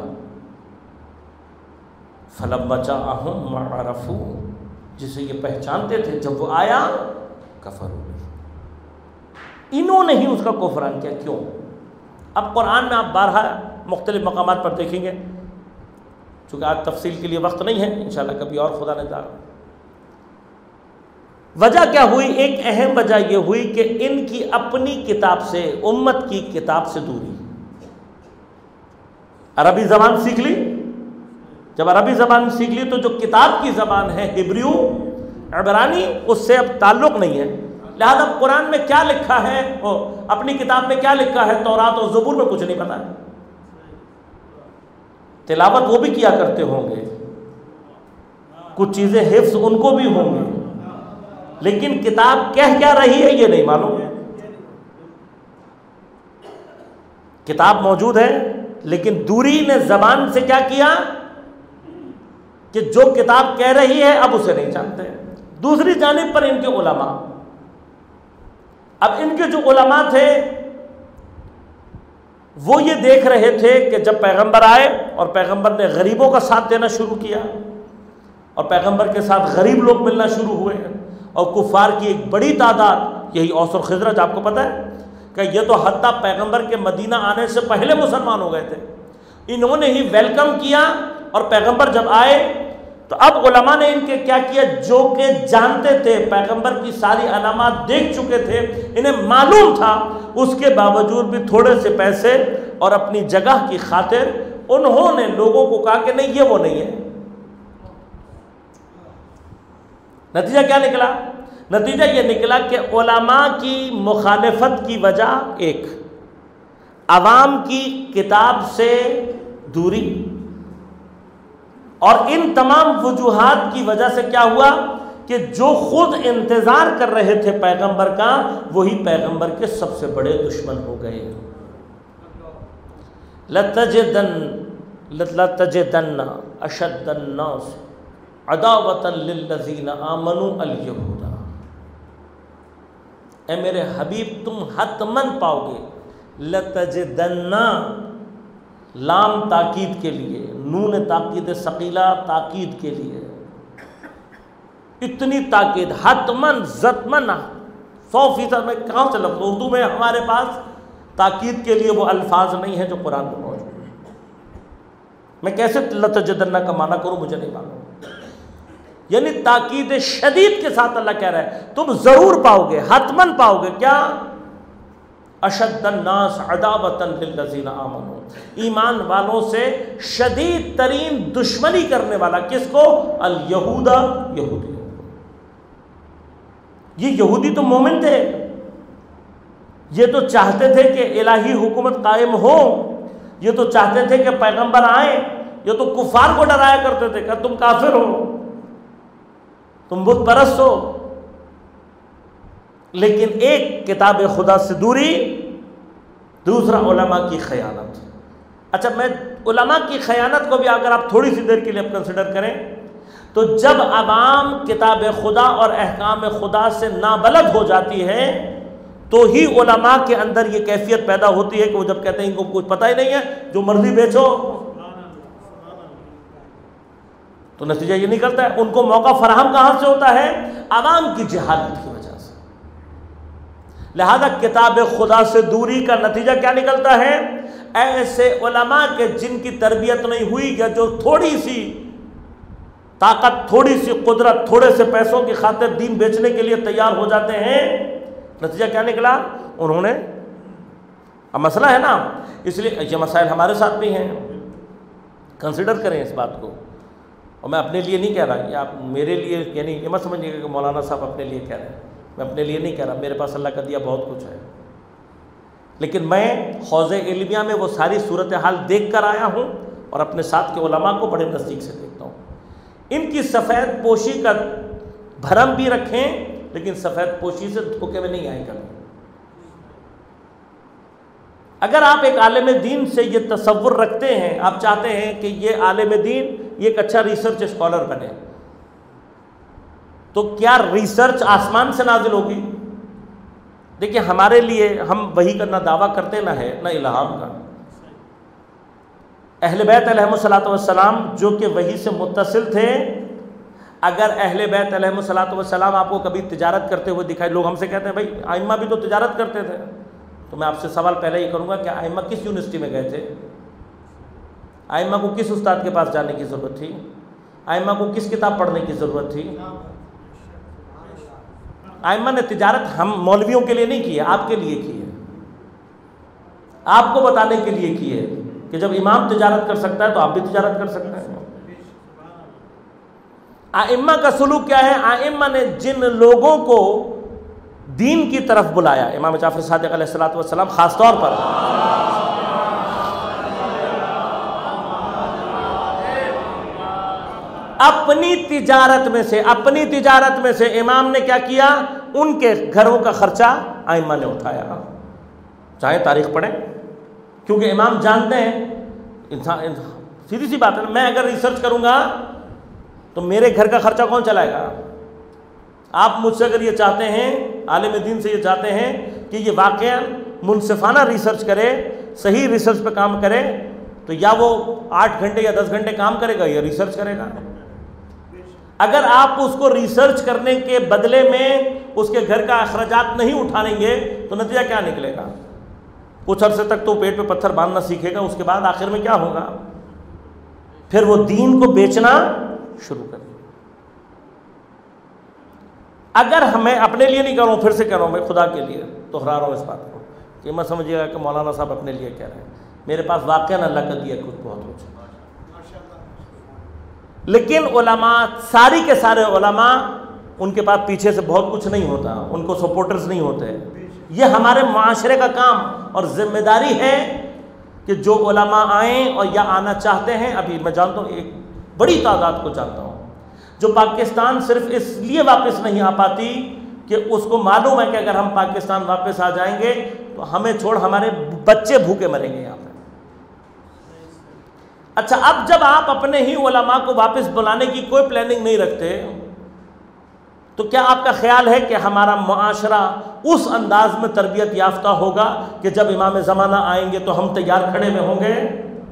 فَلَمَّا جَاءَهُم مَّا عَرَفُوا، جسے یہ پہچانتے تھے، جب وہ آیا کفروا، انہوں نے ہی اس کا کفران کیا۔ کیوں؟ اب قرآن میں آپ بارہا مختلف مقامات پر دیکھیں گے، چونکہ آج تفصیل کے لیے وقت نہیں ہے، انشاءاللہ کبھی اور خدا نے چاہا۔ وجہ کیا ہوئی؟ ایک اہم وجہ یہ ہوئی کہ ان کی اپنی کتاب سے، امت کی کتاب سے دوری۔ عربی زبان سیکھ لی، جب عربی زبان سیکھ لی تو جو کتاب کی زبان ہے ہبریو، عبرانی، اس سے اب تعلق نہیں ہے، لہذا قرآن میں کیا لکھا ہے، اپنی کتاب میں کیا لکھا ہے، تورات اور زبور میں کچھ نہیں پتا ہے۔ تلاوت وہ بھی کیا کرتے ہوں گے، کچھ چیزیں حفظ ان کو بھی ہوں گے، لیکن کتاب کہہ کیا رہی ہے یہ نہیں معلوم۔ کتاب موجود ہے لیکن دوری نے زبان سے کیا کیا کہ جو کتاب کہہ رہی ہے اب اسے نہیں جانتے. دوسری جانب پر ان کے علماء، اب ان کے جو علماء تھے وہ یہ دیکھ رہے تھے کہ جب پیغمبر آئے اور پیغمبر نے غریبوں کا ساتھ دینا شروع کیا اور پیغمبر کے ساتھ غریب لوگ ملنا شروع ہوئے اور کفار کی ایک بڑی تعداد، یہی اوس اور خزرج آپ کو پتہ ہے کہ یہ تو حتیٰ پیغمبر کے مدینہ آنے سے پہلے مسلمان ہو گئے تھے، انہوں نے ہی ویلکم کیا اور پیغمبر جب آئے تو اب علماء نے ان کے کیا کیا، جو کہ جانتے تھے پیغمبر کی ساری علامات دیکھ چکے تھے، انہیں معلوم تھا، اس کے باوجود بھی تھوڑے سے پیسے اور اپنی جگہ کی خاطر انہوں نے لوگوں کو کہا کہ نہیں یہ وہ نہیں ہے. نتیجہ کیا نکلا؟ نتیجہ یہ نکلا کہ علماء کی مخالفت کی وجہ ایک، عوام کی کتاب سے دوری، اور ان تمام وجوہات کی وجہ سے کیا ہوا کہ جو خود انتظار کر رہے تھے پیغمبر کا وہی پیغمبر کے سب سے بڑے دشمن ہو گئے. لَتَجِدَنَّ أَشَدَّ النَّاسِ عَدَاوَةً لِلَّذِينَ آمَنُوا الْيَهُودَ. اے میرے حبیب تم حتماً پاؤ گے، لَتَجِدَنَّ لام تاکید کے لیے، نون تاکید ثقیلہ تاکید کے لیے، اتنی تاکید حتماً ضتماً 100% میں کہاں سے لفظ اردو میں ہمارے پاس تاکید کے لیے وہ الفاظ نہیں ہیں جو قرآن میں موجود ہیں. میں کیسے لتجدن کا معنی کروں مجھے نہیں معلوم. یعنی تاکید شدید کے ساتھ اللہ کہہ رہا ہے تم ضرور پاؤ گے، حتماً پاؤ گے. کیا؟ اشد الناس عداوۃ للذین آمنوا، ایمان والوں سے شدید ترین دشمنی کرنے والا کس کو؟ الیہود، یہودی. یہ یہودی تو مومن تھے، یہ تو چاہتے تھے کہ الہی حکومت قائم ہو، یہ تو چاہتے تھے کہ پیغمبر آئیں، یہ تو کفار کو ڈرایا کرتے تھے کہ تم کافر ہو، تم بت پرست ہو. لیکن ایک کتاب خدا سے دوری، دوسرا علماء کی خیانت. اچھا میں علماء کی خیانت کو بھی اگر آپ تھوڑی سی دیر کے لیے کنسیڈر کریں تو جب عوام کتاب خدا اور احکام خدا سے نابلد ہو جاتی ہے تو ہی علماء کے اندر یہ کیفیت پیدا ہوتی ہے کہ وہ جب کہتے ہیں ان کو کچھ پتہ ہی نہیں ہے، جو مرضی بیچو، تو نتیجہ یہ نکلتا ہے ان کو موقع فراہم کہاں سے ہوتا ہے؟ عوام کی جہالت کی وجہ سے. لہذا کتاب خدا سے دوری کا نتیجہ کیا نکلتا ہے؟ ایسے علماء کے جن کی تربیت نہیں ہوئی یا جو تھوڑی سی طاقت، تھوڑی سی قدرت، تھوڑے سے پیسوں کی خاطر دین بیچنے کے لیے تیار ہو جاتے ہیں، نتیجہ کیا نکلا؟ انہوں نے، اب مسئلہ ہے نا، اس لیے یہ مسائل ہمارے ساتھ بھی ہیں، کنسیڈر کریں اس بات کو. اور میں اپنے لیے نہیں کہہ رہا، یہ آپ میرے لیے، یعنی یہ مت سمجھیے کہ مولانا صاحب اپنے لیے کہہ رہے ہیں، میں اپنے لیے نہیں کہہ رہا، میرے پاس اللہ کا دیا بہت کچھ ہے، لیکن میں حوض علمیہ میں وہ ساری صورتحال دیکھ کر آیا ہوں اور اپنے ساتھ کے علماء کو بڑے نزدیک سے دیکھتا ہوں. ان کی سفید پوشی کا بھرم بھی رکھیں لیکن سفید پوشی سے دھوکے میں نہیں آئے کبھی. اگر آپ ایک عالم دین سے یہ تصور رکھتے ہیں، آپ چاہتے ہیں کہ یہ عالم دین یہ ایک اچھا ریسرچ اسکالر بنے، تو کیا ریسرچ آسمان سے نازل ہوگی؟ دیکھیں ہمارے لیے ہم وحی کا نہ دعویٰ کرتے نہ ہے نہ الہام کا. اہل بیت علیہم الصلوۃ والسلام جو کہ وحی سے متصل تھے، اگر اہل بیت علیہم الصلوۃ والسلام آپ کو کبھی تجارت کرتے ہوئے دکھائے، لوگ ہم سے کہتے ہیں بھائی ائمہ بھی تو تجارت کرتے تھے، تو میں آپ سے سوال پہلے یہ کروں گا کہ ائمہ کس یونیورسٹی میں گئے تھے؟ ائمہ کو کس استاد کے پاس جانے کی ضرورت تھی؟ ائمہ کو کس کتاب پڑھنے کی ضرورت تھی؟ ائمہ نے تجارت ہم مولویوں کے لیے نہیں کی ہے، آپ کے لیے کی ہے، آپ کو بتانے کے لیے کی ہے کہ جب امام تجارت کر سکتا ہے تو آپ بھی تجارت کر سکتے ہیں. ائمہ کا سلوک کیا ہے؟ ائمہ نے جن لوگوں کو دین کی طرف بلایا، امام جعفر صادق علیہ الصلوۃ والسلام خاص طور پر، اپنی تجارت میں سے امام نے کیا کیا؟ ان کے گھروں کا خرچہ ائمہ نے اٹھایا. چاہے تاریخ پڑھیں، کیونکہ امام جانتے ہیں انسان سیدھی سی بات ہے، میں اگر ریسرچ کروں گا تو میرے گھر کا خرچہ کون چلائے گا؟ آپ مجھ سے اگر یہ چاہتے ہیں، عالم دین سے یہ چاہتے ہیں کہ یہ واقعا منصفانہ ریسرچ کرے، صحیح ریسرچ پہ کام کرے، تو یا وہ 8 گھنٹے یا 10 گھنٹے کام کرے گا یا ریسرچ کرے گا۔ اگر آپ اس کو ریسرچ کرنے کے بدلے میں اس کے گھر کا اخراجات نہیں اٹھائیں گے تو نتیجہ کیا نکلے گا؟ کچھ عرصے تک تو پیٹ پہ پتھر باندھنا سیکھے گا، اس کے بعد آخر میں کیا ہوگا؟ پھر وہ دین کو بیچنا شروع کر دے۔ اگر ہمیں اپنے لیے نہیں کر رہا ہوں، پھر سے کہہ رہا ہوں، میں خدا کے لیے دوہرا رہا ہوں اس بات کو، کہ میں سمجھیے گا کہ مولانا صاحب اپنے لیے کہہ رہے ہیں، میرے پاس واقعاً اللہ کا دیا خود بہت کچھ ہے، لیکن علماء، ساری کے سارے علماء، ان کے پاس پیچھے سے بہت کچھ نہیں ہوتا، ان کو سپورٹرز نہیں ہوتے۔ یہ ہمارے معاشرے کا کام اور ذمہ داری ہے کہ جو علماء آئیں اور یا آنا چاہتے ہیں، ابھی میں جانتا ہوں ایک بڑی تعداد کو جانتا ہوں جو پاکستان صرف اس لیے واپس نہیں آ پاتی کہ اس کو معلوم ہے کہ اگر ہم پاکستان واپس آ جائیں گے تو ہمیں چھوڑ ہمارے بچے بھوکے مریں گے یہاں پہ۔ اچھا، اب جب آپ اپنے ہی علماء کو واپس بلانے کی کوئی پلاننگ نہیں رکھتے تو کیا آپ کا خیال ہے کہ ہمارا معاشرہ اس انداز میں تربیت یافتہ ہوگا کہ جب امام زمانہ آئیں گے تو ہم تیار کھڑے میں ہوں گے؟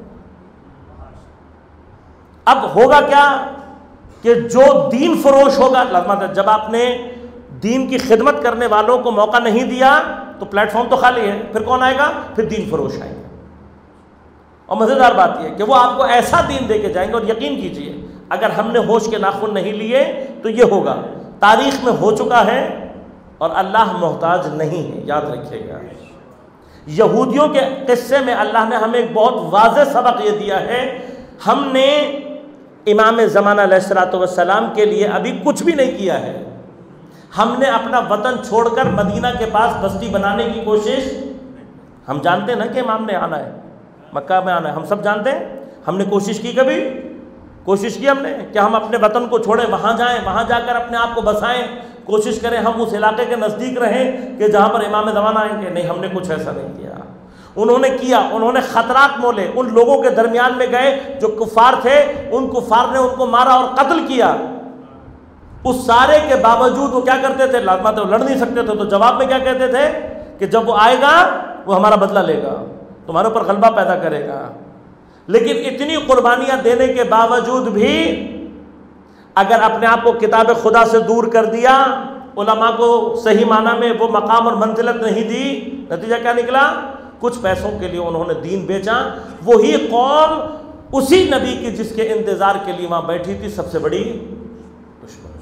اب ہوگا کیا کہ جو دین فروش ہوگا، لازمات ہے جب آپ نے دین کی خدمت کرنے والوں کو موقع نہیں دیا تو پلیٹ فارم تو خالی ہے، پھر کون آئے گا؟ پھر دین فروش آئیں گے۔ اور مزیدار بات یہ ہے کہ وہ آپ کو ایسا دین دے کے جائیں گے، اور یقین کیجئے اگر ہم نے ہوش کے ناخن نہیں لیے تو یہ ہوگا، تاریخ میں ہو چکا ہے، اور اللہ محتاج نہیں ہے، یاد رکھیے گا۔ یہودیوں کے قصے میں اللہ نے ہمیں ایک بہت واضح سبق یہ دیا ہے، ہم نے امام زمانہ علیہ السلام کے لیے ابھی کچھ بھی نہیں کیا ہے، ہم نے اپنا وطن چھوڑ کر مدینہ کے پاس بستی بنانے کی کوشش، ہم جانتے ہیں نا کہ امام نے آنا ہے، مکہ میں آنا ہے، ہم سب جانتے ہیں، ہم نے کوشش کی، کبھی کوشش کی ہم نے کہ ہم اپنے وطن کو چھوڑیں، وہاں جائیں، وہاں جا کر اپنے آپ کو بسائیں، کوشش کریں ہم اس علاقے کے نزدیک رہیں کہ جہاں پر امام زمانہ آئیں گے؟ نہیں، ہم نے کچھ ایسا نہیں کیا۔ انہوں نے کیا، انہوں نے خطرات مولے، ان لوگوں کے درمیان میں گئے جو کفار تھے، ان کفار نے ان کو مارا اور قتل کیا، اس سارے کے باوجود وہ کیا کرتے تھے؟ لازمات وہ لڑ نہیں سکتے تھے تو جواب میں کیا کہتے تھے کہ جب وہ آئے گا وہ ہمارا بدلہ لے گا، تمہارے اوپر غلبہ پیدا کرے گا۔ لیکن اتنی قربانیاں دینے کے باوجود بھی اگر اپنے آپ کو کتاب خدا سے دور کر دیا، علماء کو صحیح معنی میں وہ مقام اور منزلت نہیں دی، نتیجہ کیا نکلا؟ کچھ پیسوں کے لیے انہوں نے دین بیچا۔ وہی قوم اسی نبی کی جس کے انتظار کے لیے وہاں بیٹھی تھی سب سے بڑی دشمن۔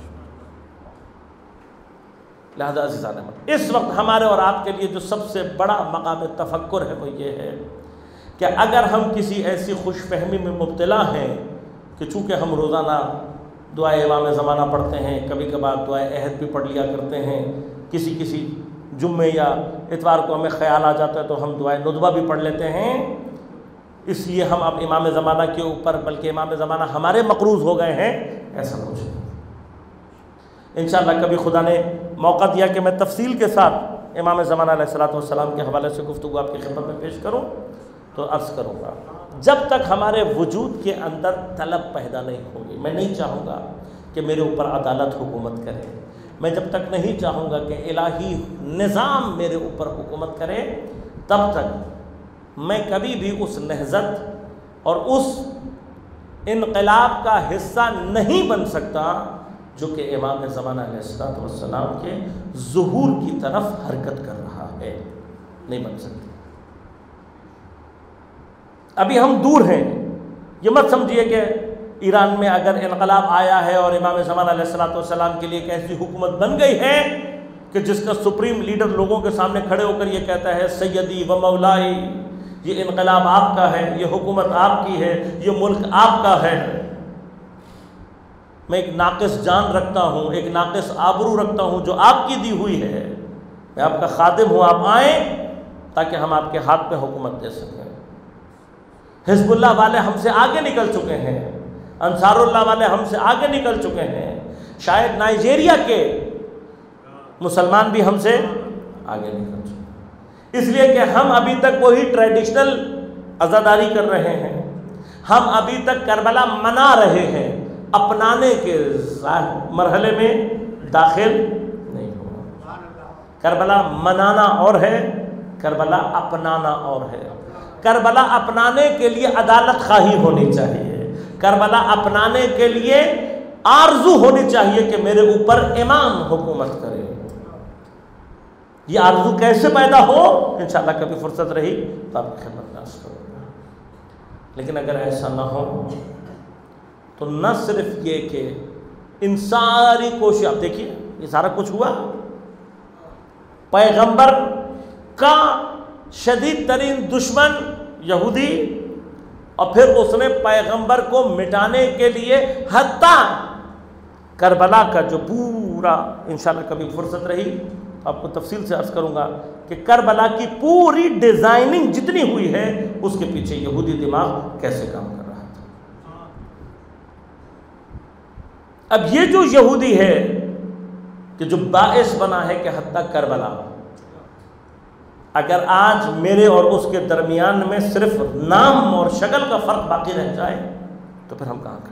لہذا عزیزان، اس وقت ہمارے اور آپ کے لیے جو سب سے بڑا مقام تفکر ہے وہ یہ ہے کہ اگر ہم کسی ایسی خوش فہمی میں مبتلا ہیں کہ چونکہ ہم روزانہ دعائے امام زمانہ پڑھتے ہیں، کبھی کبھار دعائے عہد بھی پڑھ لیا کرتے ہیں، کسی جمعے یا اتوار کو ہمیں خیال آ جاتا ہے تو ہم دعائے ندبہ بھی پڑھ لیتے ہیں، اس لیے ہم اب امام زمانہ کے اوپر بلکہ امام زمانہ ہمارے مقروض ہو گئے ہیں، ایسا کچھ نہیں۔ انشاءاللہ کبھی خدا نے موقع دیا کہ میں تفصیل کے ساتھ امام زمانہ علیہ السلام کے حوالے سے گفتگو آپ کی خدمت میں پیش کروں تو عرض کروں گا، جب تک ہمارے وجود کے اندر طلب پیدا نہیں ہوگی، میں نہیں چاہوں گا کہ میرے اوپر عدالت حکومت کرے، میں جب تک نہیں چاہوں گا کہ الہی نظام میرے اوپر حکومت کرے، تب تک میں کبھی بھی اس نہضت اور اس انقلاب کا حصہ نہیں بن سکتا جو کہ امام زمانہ علیہ السلام کے ظہور کی طرف حرکت کر رہا ہے، نہیں بن سکتا۔ ابھی ہم دور ہیں، یہ مت سمجھیے کہ ایران میں اگر انقلاب آیا ہے اور امام زمانہ علیہ السلام کے لیے ایک ایسی حکومت بن گئی ہے کہ جس کا سپریم لیڈر لوگوں کے سامنے کھڑے ہو کر یہ کہتا ہے سیدی و مولائی، یہ انقلاب آپ کا ہے، یہ حکومت آپ کی ہے، یہ ملک آپ کا ہے، میں ایک ناقص جان رکھتا ہوں، ایک ناقص آبرو رکھتا ہوں جو آپ کی دی ہوئی ہے، میں آپ کا خادم ہوں، آپ آئیں تاکہ ہم آپ کے ہاتھ پہ حکومت دے سکیں۔ حزب اللہ والے ہم سے آگے نکل چکے ہیں، انصار اللہ والے ہم سے آگے نکل چکے ہیں، شاید نائجیریا کے مسلمان بھی ہم سے آگے نکل چکے ہیں، اس لیے کہ ہم ابھی تک وہی ٹریڈیشنل عزاداری کر رہے ہیں، ہم ابھی تک کربلا منا رہے ہیں، اپنانے کے مرحلے میں داخل نہیں ہوا۔ کربلا منانا اور ہے، کربلا اپنانا اور ہے۔ کربلا اپنانے کے لیے عدالت خواہی ہونی چاہیے، کربلا اپنانے کے لیے آرزو ہونی چاہیے کہ میرے اوپر امام حکومت کرے۔ یہ آرزو کیسے پیدا ہو؟ انشاءاللہ کبھی فرصت رہی تو آپ کی خدمت میں عرض کروں گا۔ لیکن اگر ایسا نہ ہو تو نہ صرف یہ کہ ان ساری کوشش، آپ دیکھیے یہ سارا کچھ ہوا، پیغمبر کا شدید ترین دشمن یہودی، اور پھر اس نے پیغمبر کو مٹانے کے لیے حتیٰ کربلا کا جو پورا، انشاءاللہ کبھی فرصت رہی آپ کو تفصیل سے عرض کروں گا کہ کربلا کی پوری ڈیزائننگ جتنی ہوئی ہے اس کے پیچھے یہودی دماغ کیسے کام کر رہا تھا۔ اب یہ جو یہودی ہے کہ جو باعث بنا ہے کہ حتیٰ کربلا، اگر آج میرے اور اس کے درمیان میں صرف نام اور شکل کا فرق باقی رہ جائے تو پھر ہم کہاں کھڑے؟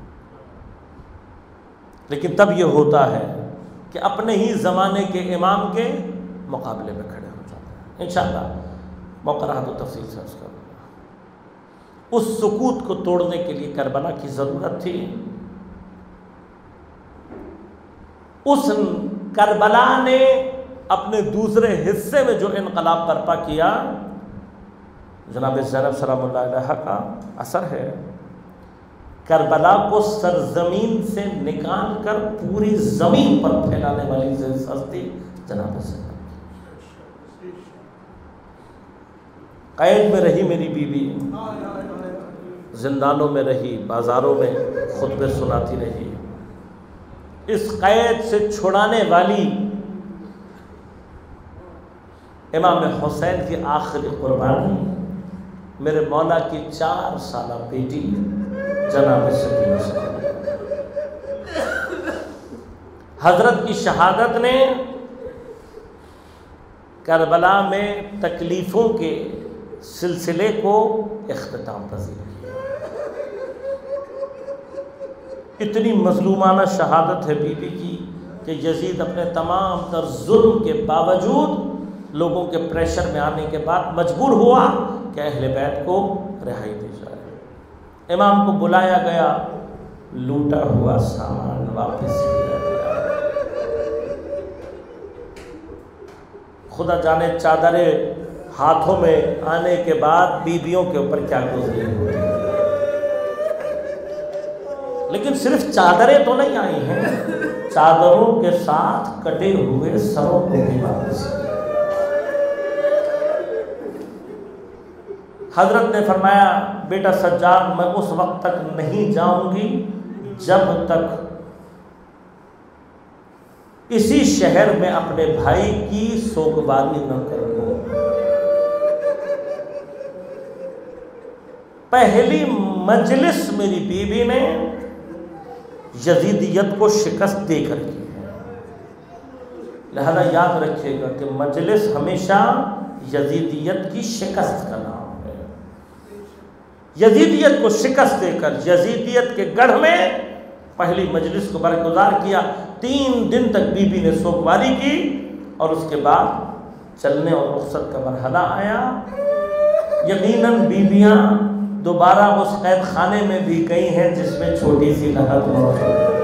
لیکن تب یہ ہوتا ہے کہ اپنے ہی زمانے کے امام کے مقابلے میں کھڑے ہو جاتے ہیں۔ انشاءاللہ موقع رہا تو تفصیل سے عرض کروں گا۔ اس سکوت کو توڑنے کے لیے کربلا کی ضرورت تھی۔ اس کربلا نے اپنے دوسرے حصے میں جو انقلاب برپا کیا، جناب زینب سلام اللہ علیہ کا اثر ہے۔ کربلا کو سرزمین سے نکال کر پوری زمین پر پھیلانے والی ہستی جناب زینب۔ قید میں رہی میری بیوی، زندانوں میں رہی، بازاروں میں خطبے سناتی رہی۔ اس قید سے چھڑانے والی امام حسین کی آخری قربانی میرے مولا کی 4 سالہ بیٹی جناب سکینہ صاحب۔ حضرت کی شہادت نے کربلا میں تکلیفوں کے سلسلے کو اختتام پذیر کیا۔ اتنی مظلومانہ شہادت ہے بی بی کی کہ یزید اپنے تمام تر ظلم کے باوجود، لوگوں کے پریشر میں آنے کے بعد مجبور ہوا کہ اہل بیت کو رہائی دی جائے۔ امام کو بلایا گیا، لوٹا ہوا سامان واپس کیا گیا۔ خدا جانے چادریں ہاتھوں میں آنے کے بعد بیویوں کے اوپر کیا گزری ہوئی۔ لیکن صرف چادریں تو نہیں آئی ہیں، چادروں کے ساتھ کٹے ہوئے سروں کو بھی واپس کیا۔ حضرت نے فرمایا، بیٹا سجاد میں اس وقت تک نہیں جاؤں گی جب تک اسی شہر میں اپنے بھائی کی سوگواری نہ کر لوں۔ پہلی مجلس میری بیوی نے یزیدیت کو شکست دے کر کی ہے، لہذا یاد رکھیے گا کہ مجلس ہمیشہ یزیدیت کی شکست کا نام ہے۔ یزیدیت کو شکست دے کر یزیدیت کے گڑھ میں پہلی مجلس کو برگزار کیا۔ 3 دن تک بی بی نے سوگواری کی اور اس کے بعد چلنے اور رخصت کا مرحلہ آیا۔ یقیناً بیویاں دوبارہ اس قید خانے میں بھی گئی ہیں جس میں چھوٹی سی لہت موجود ہے،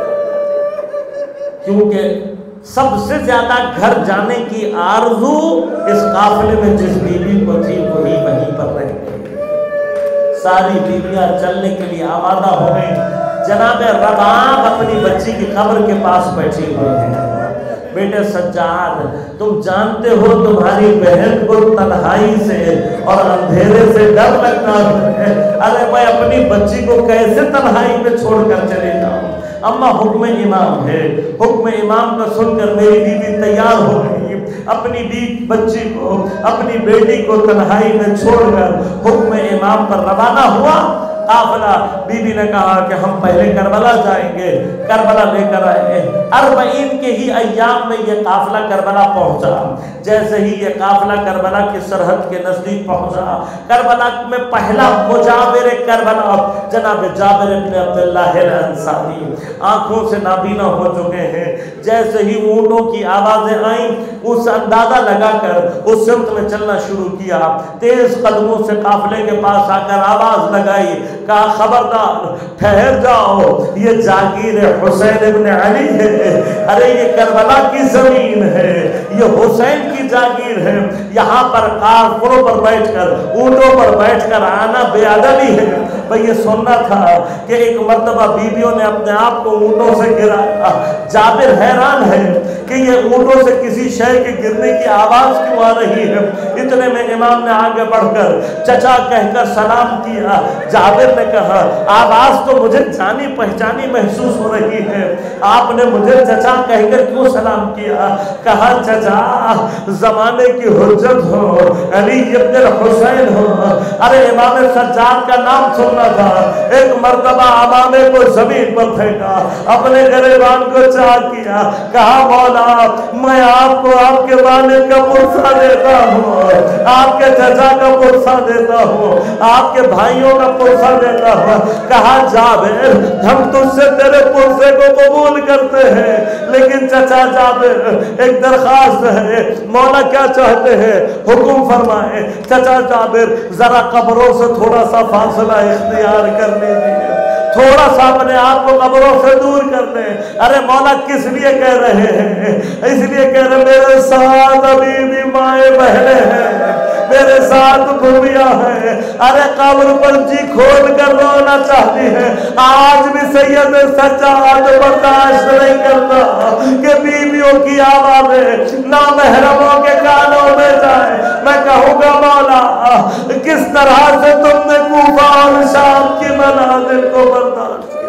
کیونکہ سب سے زیادہ گھر جانے کی آرزو اس قافلے میں جس بیوی کو تھی وہی وہیں پر رہ گئی۔ ساری بیویاں چلنے کے لیے آمادہ ہو گئی۔ جناب رباب اپنی بچی کی قبر کے پاس بیٹھی ہوئی ہیں۔ بیٹے سجاد، تم جانتے ہو تمہاری بہن کو تنہائی سے اور اندھیرے سے ڈر لگتا ہے، ارے میں اپنی بچی کو کیسے تنہائی میں چھوڑ کر چلے جاؤں؟ اما حکم امام ہے، حکم امام کا سن کر میری بیوی تیار ہو گئی، اپنی بچی کو، اپنی بیٹی کو تنہائی میں چھوڑ کر حکم امام پر روانہ ہوا۔ قافلہ، بی بی نے کہا کہ ہم پہلے کربلا جائیں گے، کربلا لے کر آئے۔ 40 کے ہی ایام میں یہ قافلہ کربلا پہنچا۔ جیسے ہی یہ قافلہ کربلا کی سرحد کے نزدیک پہنچا، کربلا میں پہلا مجاور کربلا جناب جابر بن عبداللہ الانصاری آنکھوں سے نابینا ہو چکے ہیں۔ جیسے ہی اونٹوں کی آوازیں آئیں، اس اندازہ لگا کر اس سمت میں چلنا شروع کیا۔ تیز قدموں سے قافلے کے پاس آ کر آواز لگائی، کہا خبردار ٹھہر جاؤ، یہ جاگیر حسین ابن علی ہے، ارے یہ کربلا کی زمین ہے، یہ حسین کی جاگیر ہے، یہاں پر قافلوں پر بیٹھ کر، اونٹوں پر بیٹھ کر آنا بے ادبی ہے۔ بھئی یہ سننا تھا کہ ایک مرتبہ بیویوں نے اپنے آپ کو اونٹوں سے گرایا۔ جابر حیران ہے کہ یہ اونٹوں سے کسی شے کے گرنے کی آواز کیوں آ رہی ہے۔ اتنے میں امام نے آگے بڑھ کر چچا کہہ کر سلام کیا۔ جابر نے کہا آواز تو مجھے جانی پہچانی محسوس ہو رہی ہے، آپ نے مجھے چچا کہہ کر کیوں سلام کیا؟ کہا چچا زمانے کی حجت ہو، علی ابن الحسین ہو، ارے امام سجاد کا نام سننا تھا۔ ایک مرتبہ امامے کو زمین پر پھینکا، اپنے گریبان کو چاک کیا، کہا مولا میں آپ کو آپ کے والد کا پرسہ دیتا ہوں، آپ کے چچا کا پرسہ دیتا ہوں، آپ کے بھائیوں کا پرسہ دیتا ہوں۔ کہا جابر ہم تجھ سے تیرے پرسے کو قبول کرتے ہیں، لیکن چچا جابر ایک درخواست ہے، مولا کیا چاہتے ہیں حکم فرمائے۔ چچا جابر ذرا قبروں سے تھوڑا سا فاصلہ اختیار کر لیجیے، تھوڑا سا اپنے آپ کو قبروں سے دور کر لیں۔ ارے مولا کس لیے کہہ رہے ہیں؟ اس لیے کہہ رہے میرے ساتھ ابھی بھی مائیں بہنیں ہیں، میرے ساتھ بھویاں ہیں، ارے قبر پر جی کھول کر رونا چاہتی ہے۔ آج بھی سید سجاد برداشت نہیں کرتا کہ بیویوں کی آوازیں نامحرموں کے کانوں میں جائے۔ میں کہوں گا مولا کس طرح سے تم نے کوفہ اور شام کی منازل کو برداشت کیا۔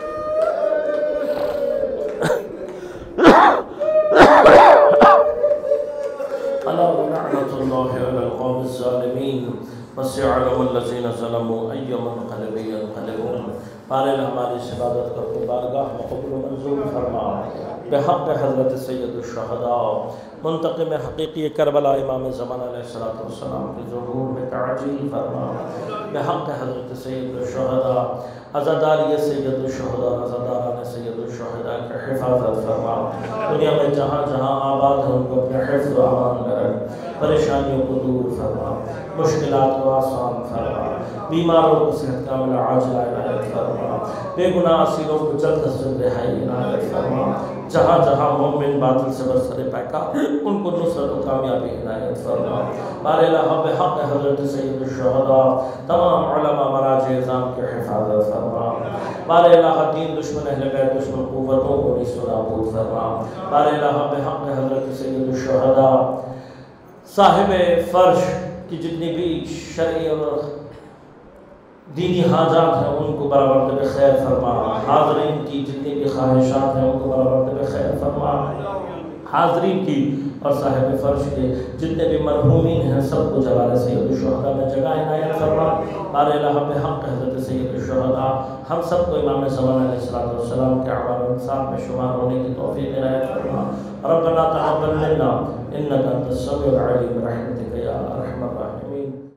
لعنت اللہ علی القوم الظالمین وسيعلم الذين ظلموا أي منقلب ينقلبون۔ پارل ہماری اس عبادت کا تو بارگاہ میں قبول و منظور فرما، بحق حضرت سید الشہداء منتقم حقیقی کربلا امام زمان علیہ السلام کے ظہور میں تعجیل فرما، بحق حضرت سید الشہداء عزاداری سید الشہداء عزاداران سید الشہداء کی حفاظت فرما۔ دنیا میں جہاں جہاں آباد ہیں ان کو اپنے حفظ و امان میں رکھ، پریشانیوں کو دور فرما، مشکلات کو آسان فرما، بیماروں کو صحت کاملہ عاجلہ عنایت فرما، بے گناہ اسیروں کو جلد از جلد رہائی عنایت فرما۔ جہاں جہاں مومن باطل سے برسر پیکا ان کو نصرت و کامیابی عنایت فرما۔ بار الہ بحق حضرت سید الشہداء تمام علماء مراجع اعظام کی حفاظت فرما۔ بار الہ دین دشمن اہل بیت دشمن قوتوں کو نیست و نابود فرما۔ بار الہ بحق حضرت سید الشہداء صاحب فرش کی جتنی بھی شرعی اور دینی حاجات ہیں ان کو برابر بخیر فرما، حاضرین کی جتنی بھی خواہشات ہیں ان کو برابر بخیر فرما، حاضرین کی اور صاحب فرش کے جتنے بھی مرحومین ہیں سب کو جلال سید الشہداء میں جگہ عنایت فرما۔ بار الہ بحق حضرت سید الشہداء ہم سب کو امام زمان علیہ السلام کے اعوان و انصار میں شمار ہونے کی توفیق عنایت فرما۔ ربنا تقبل منا انک انت السمیع العلیم برحمتک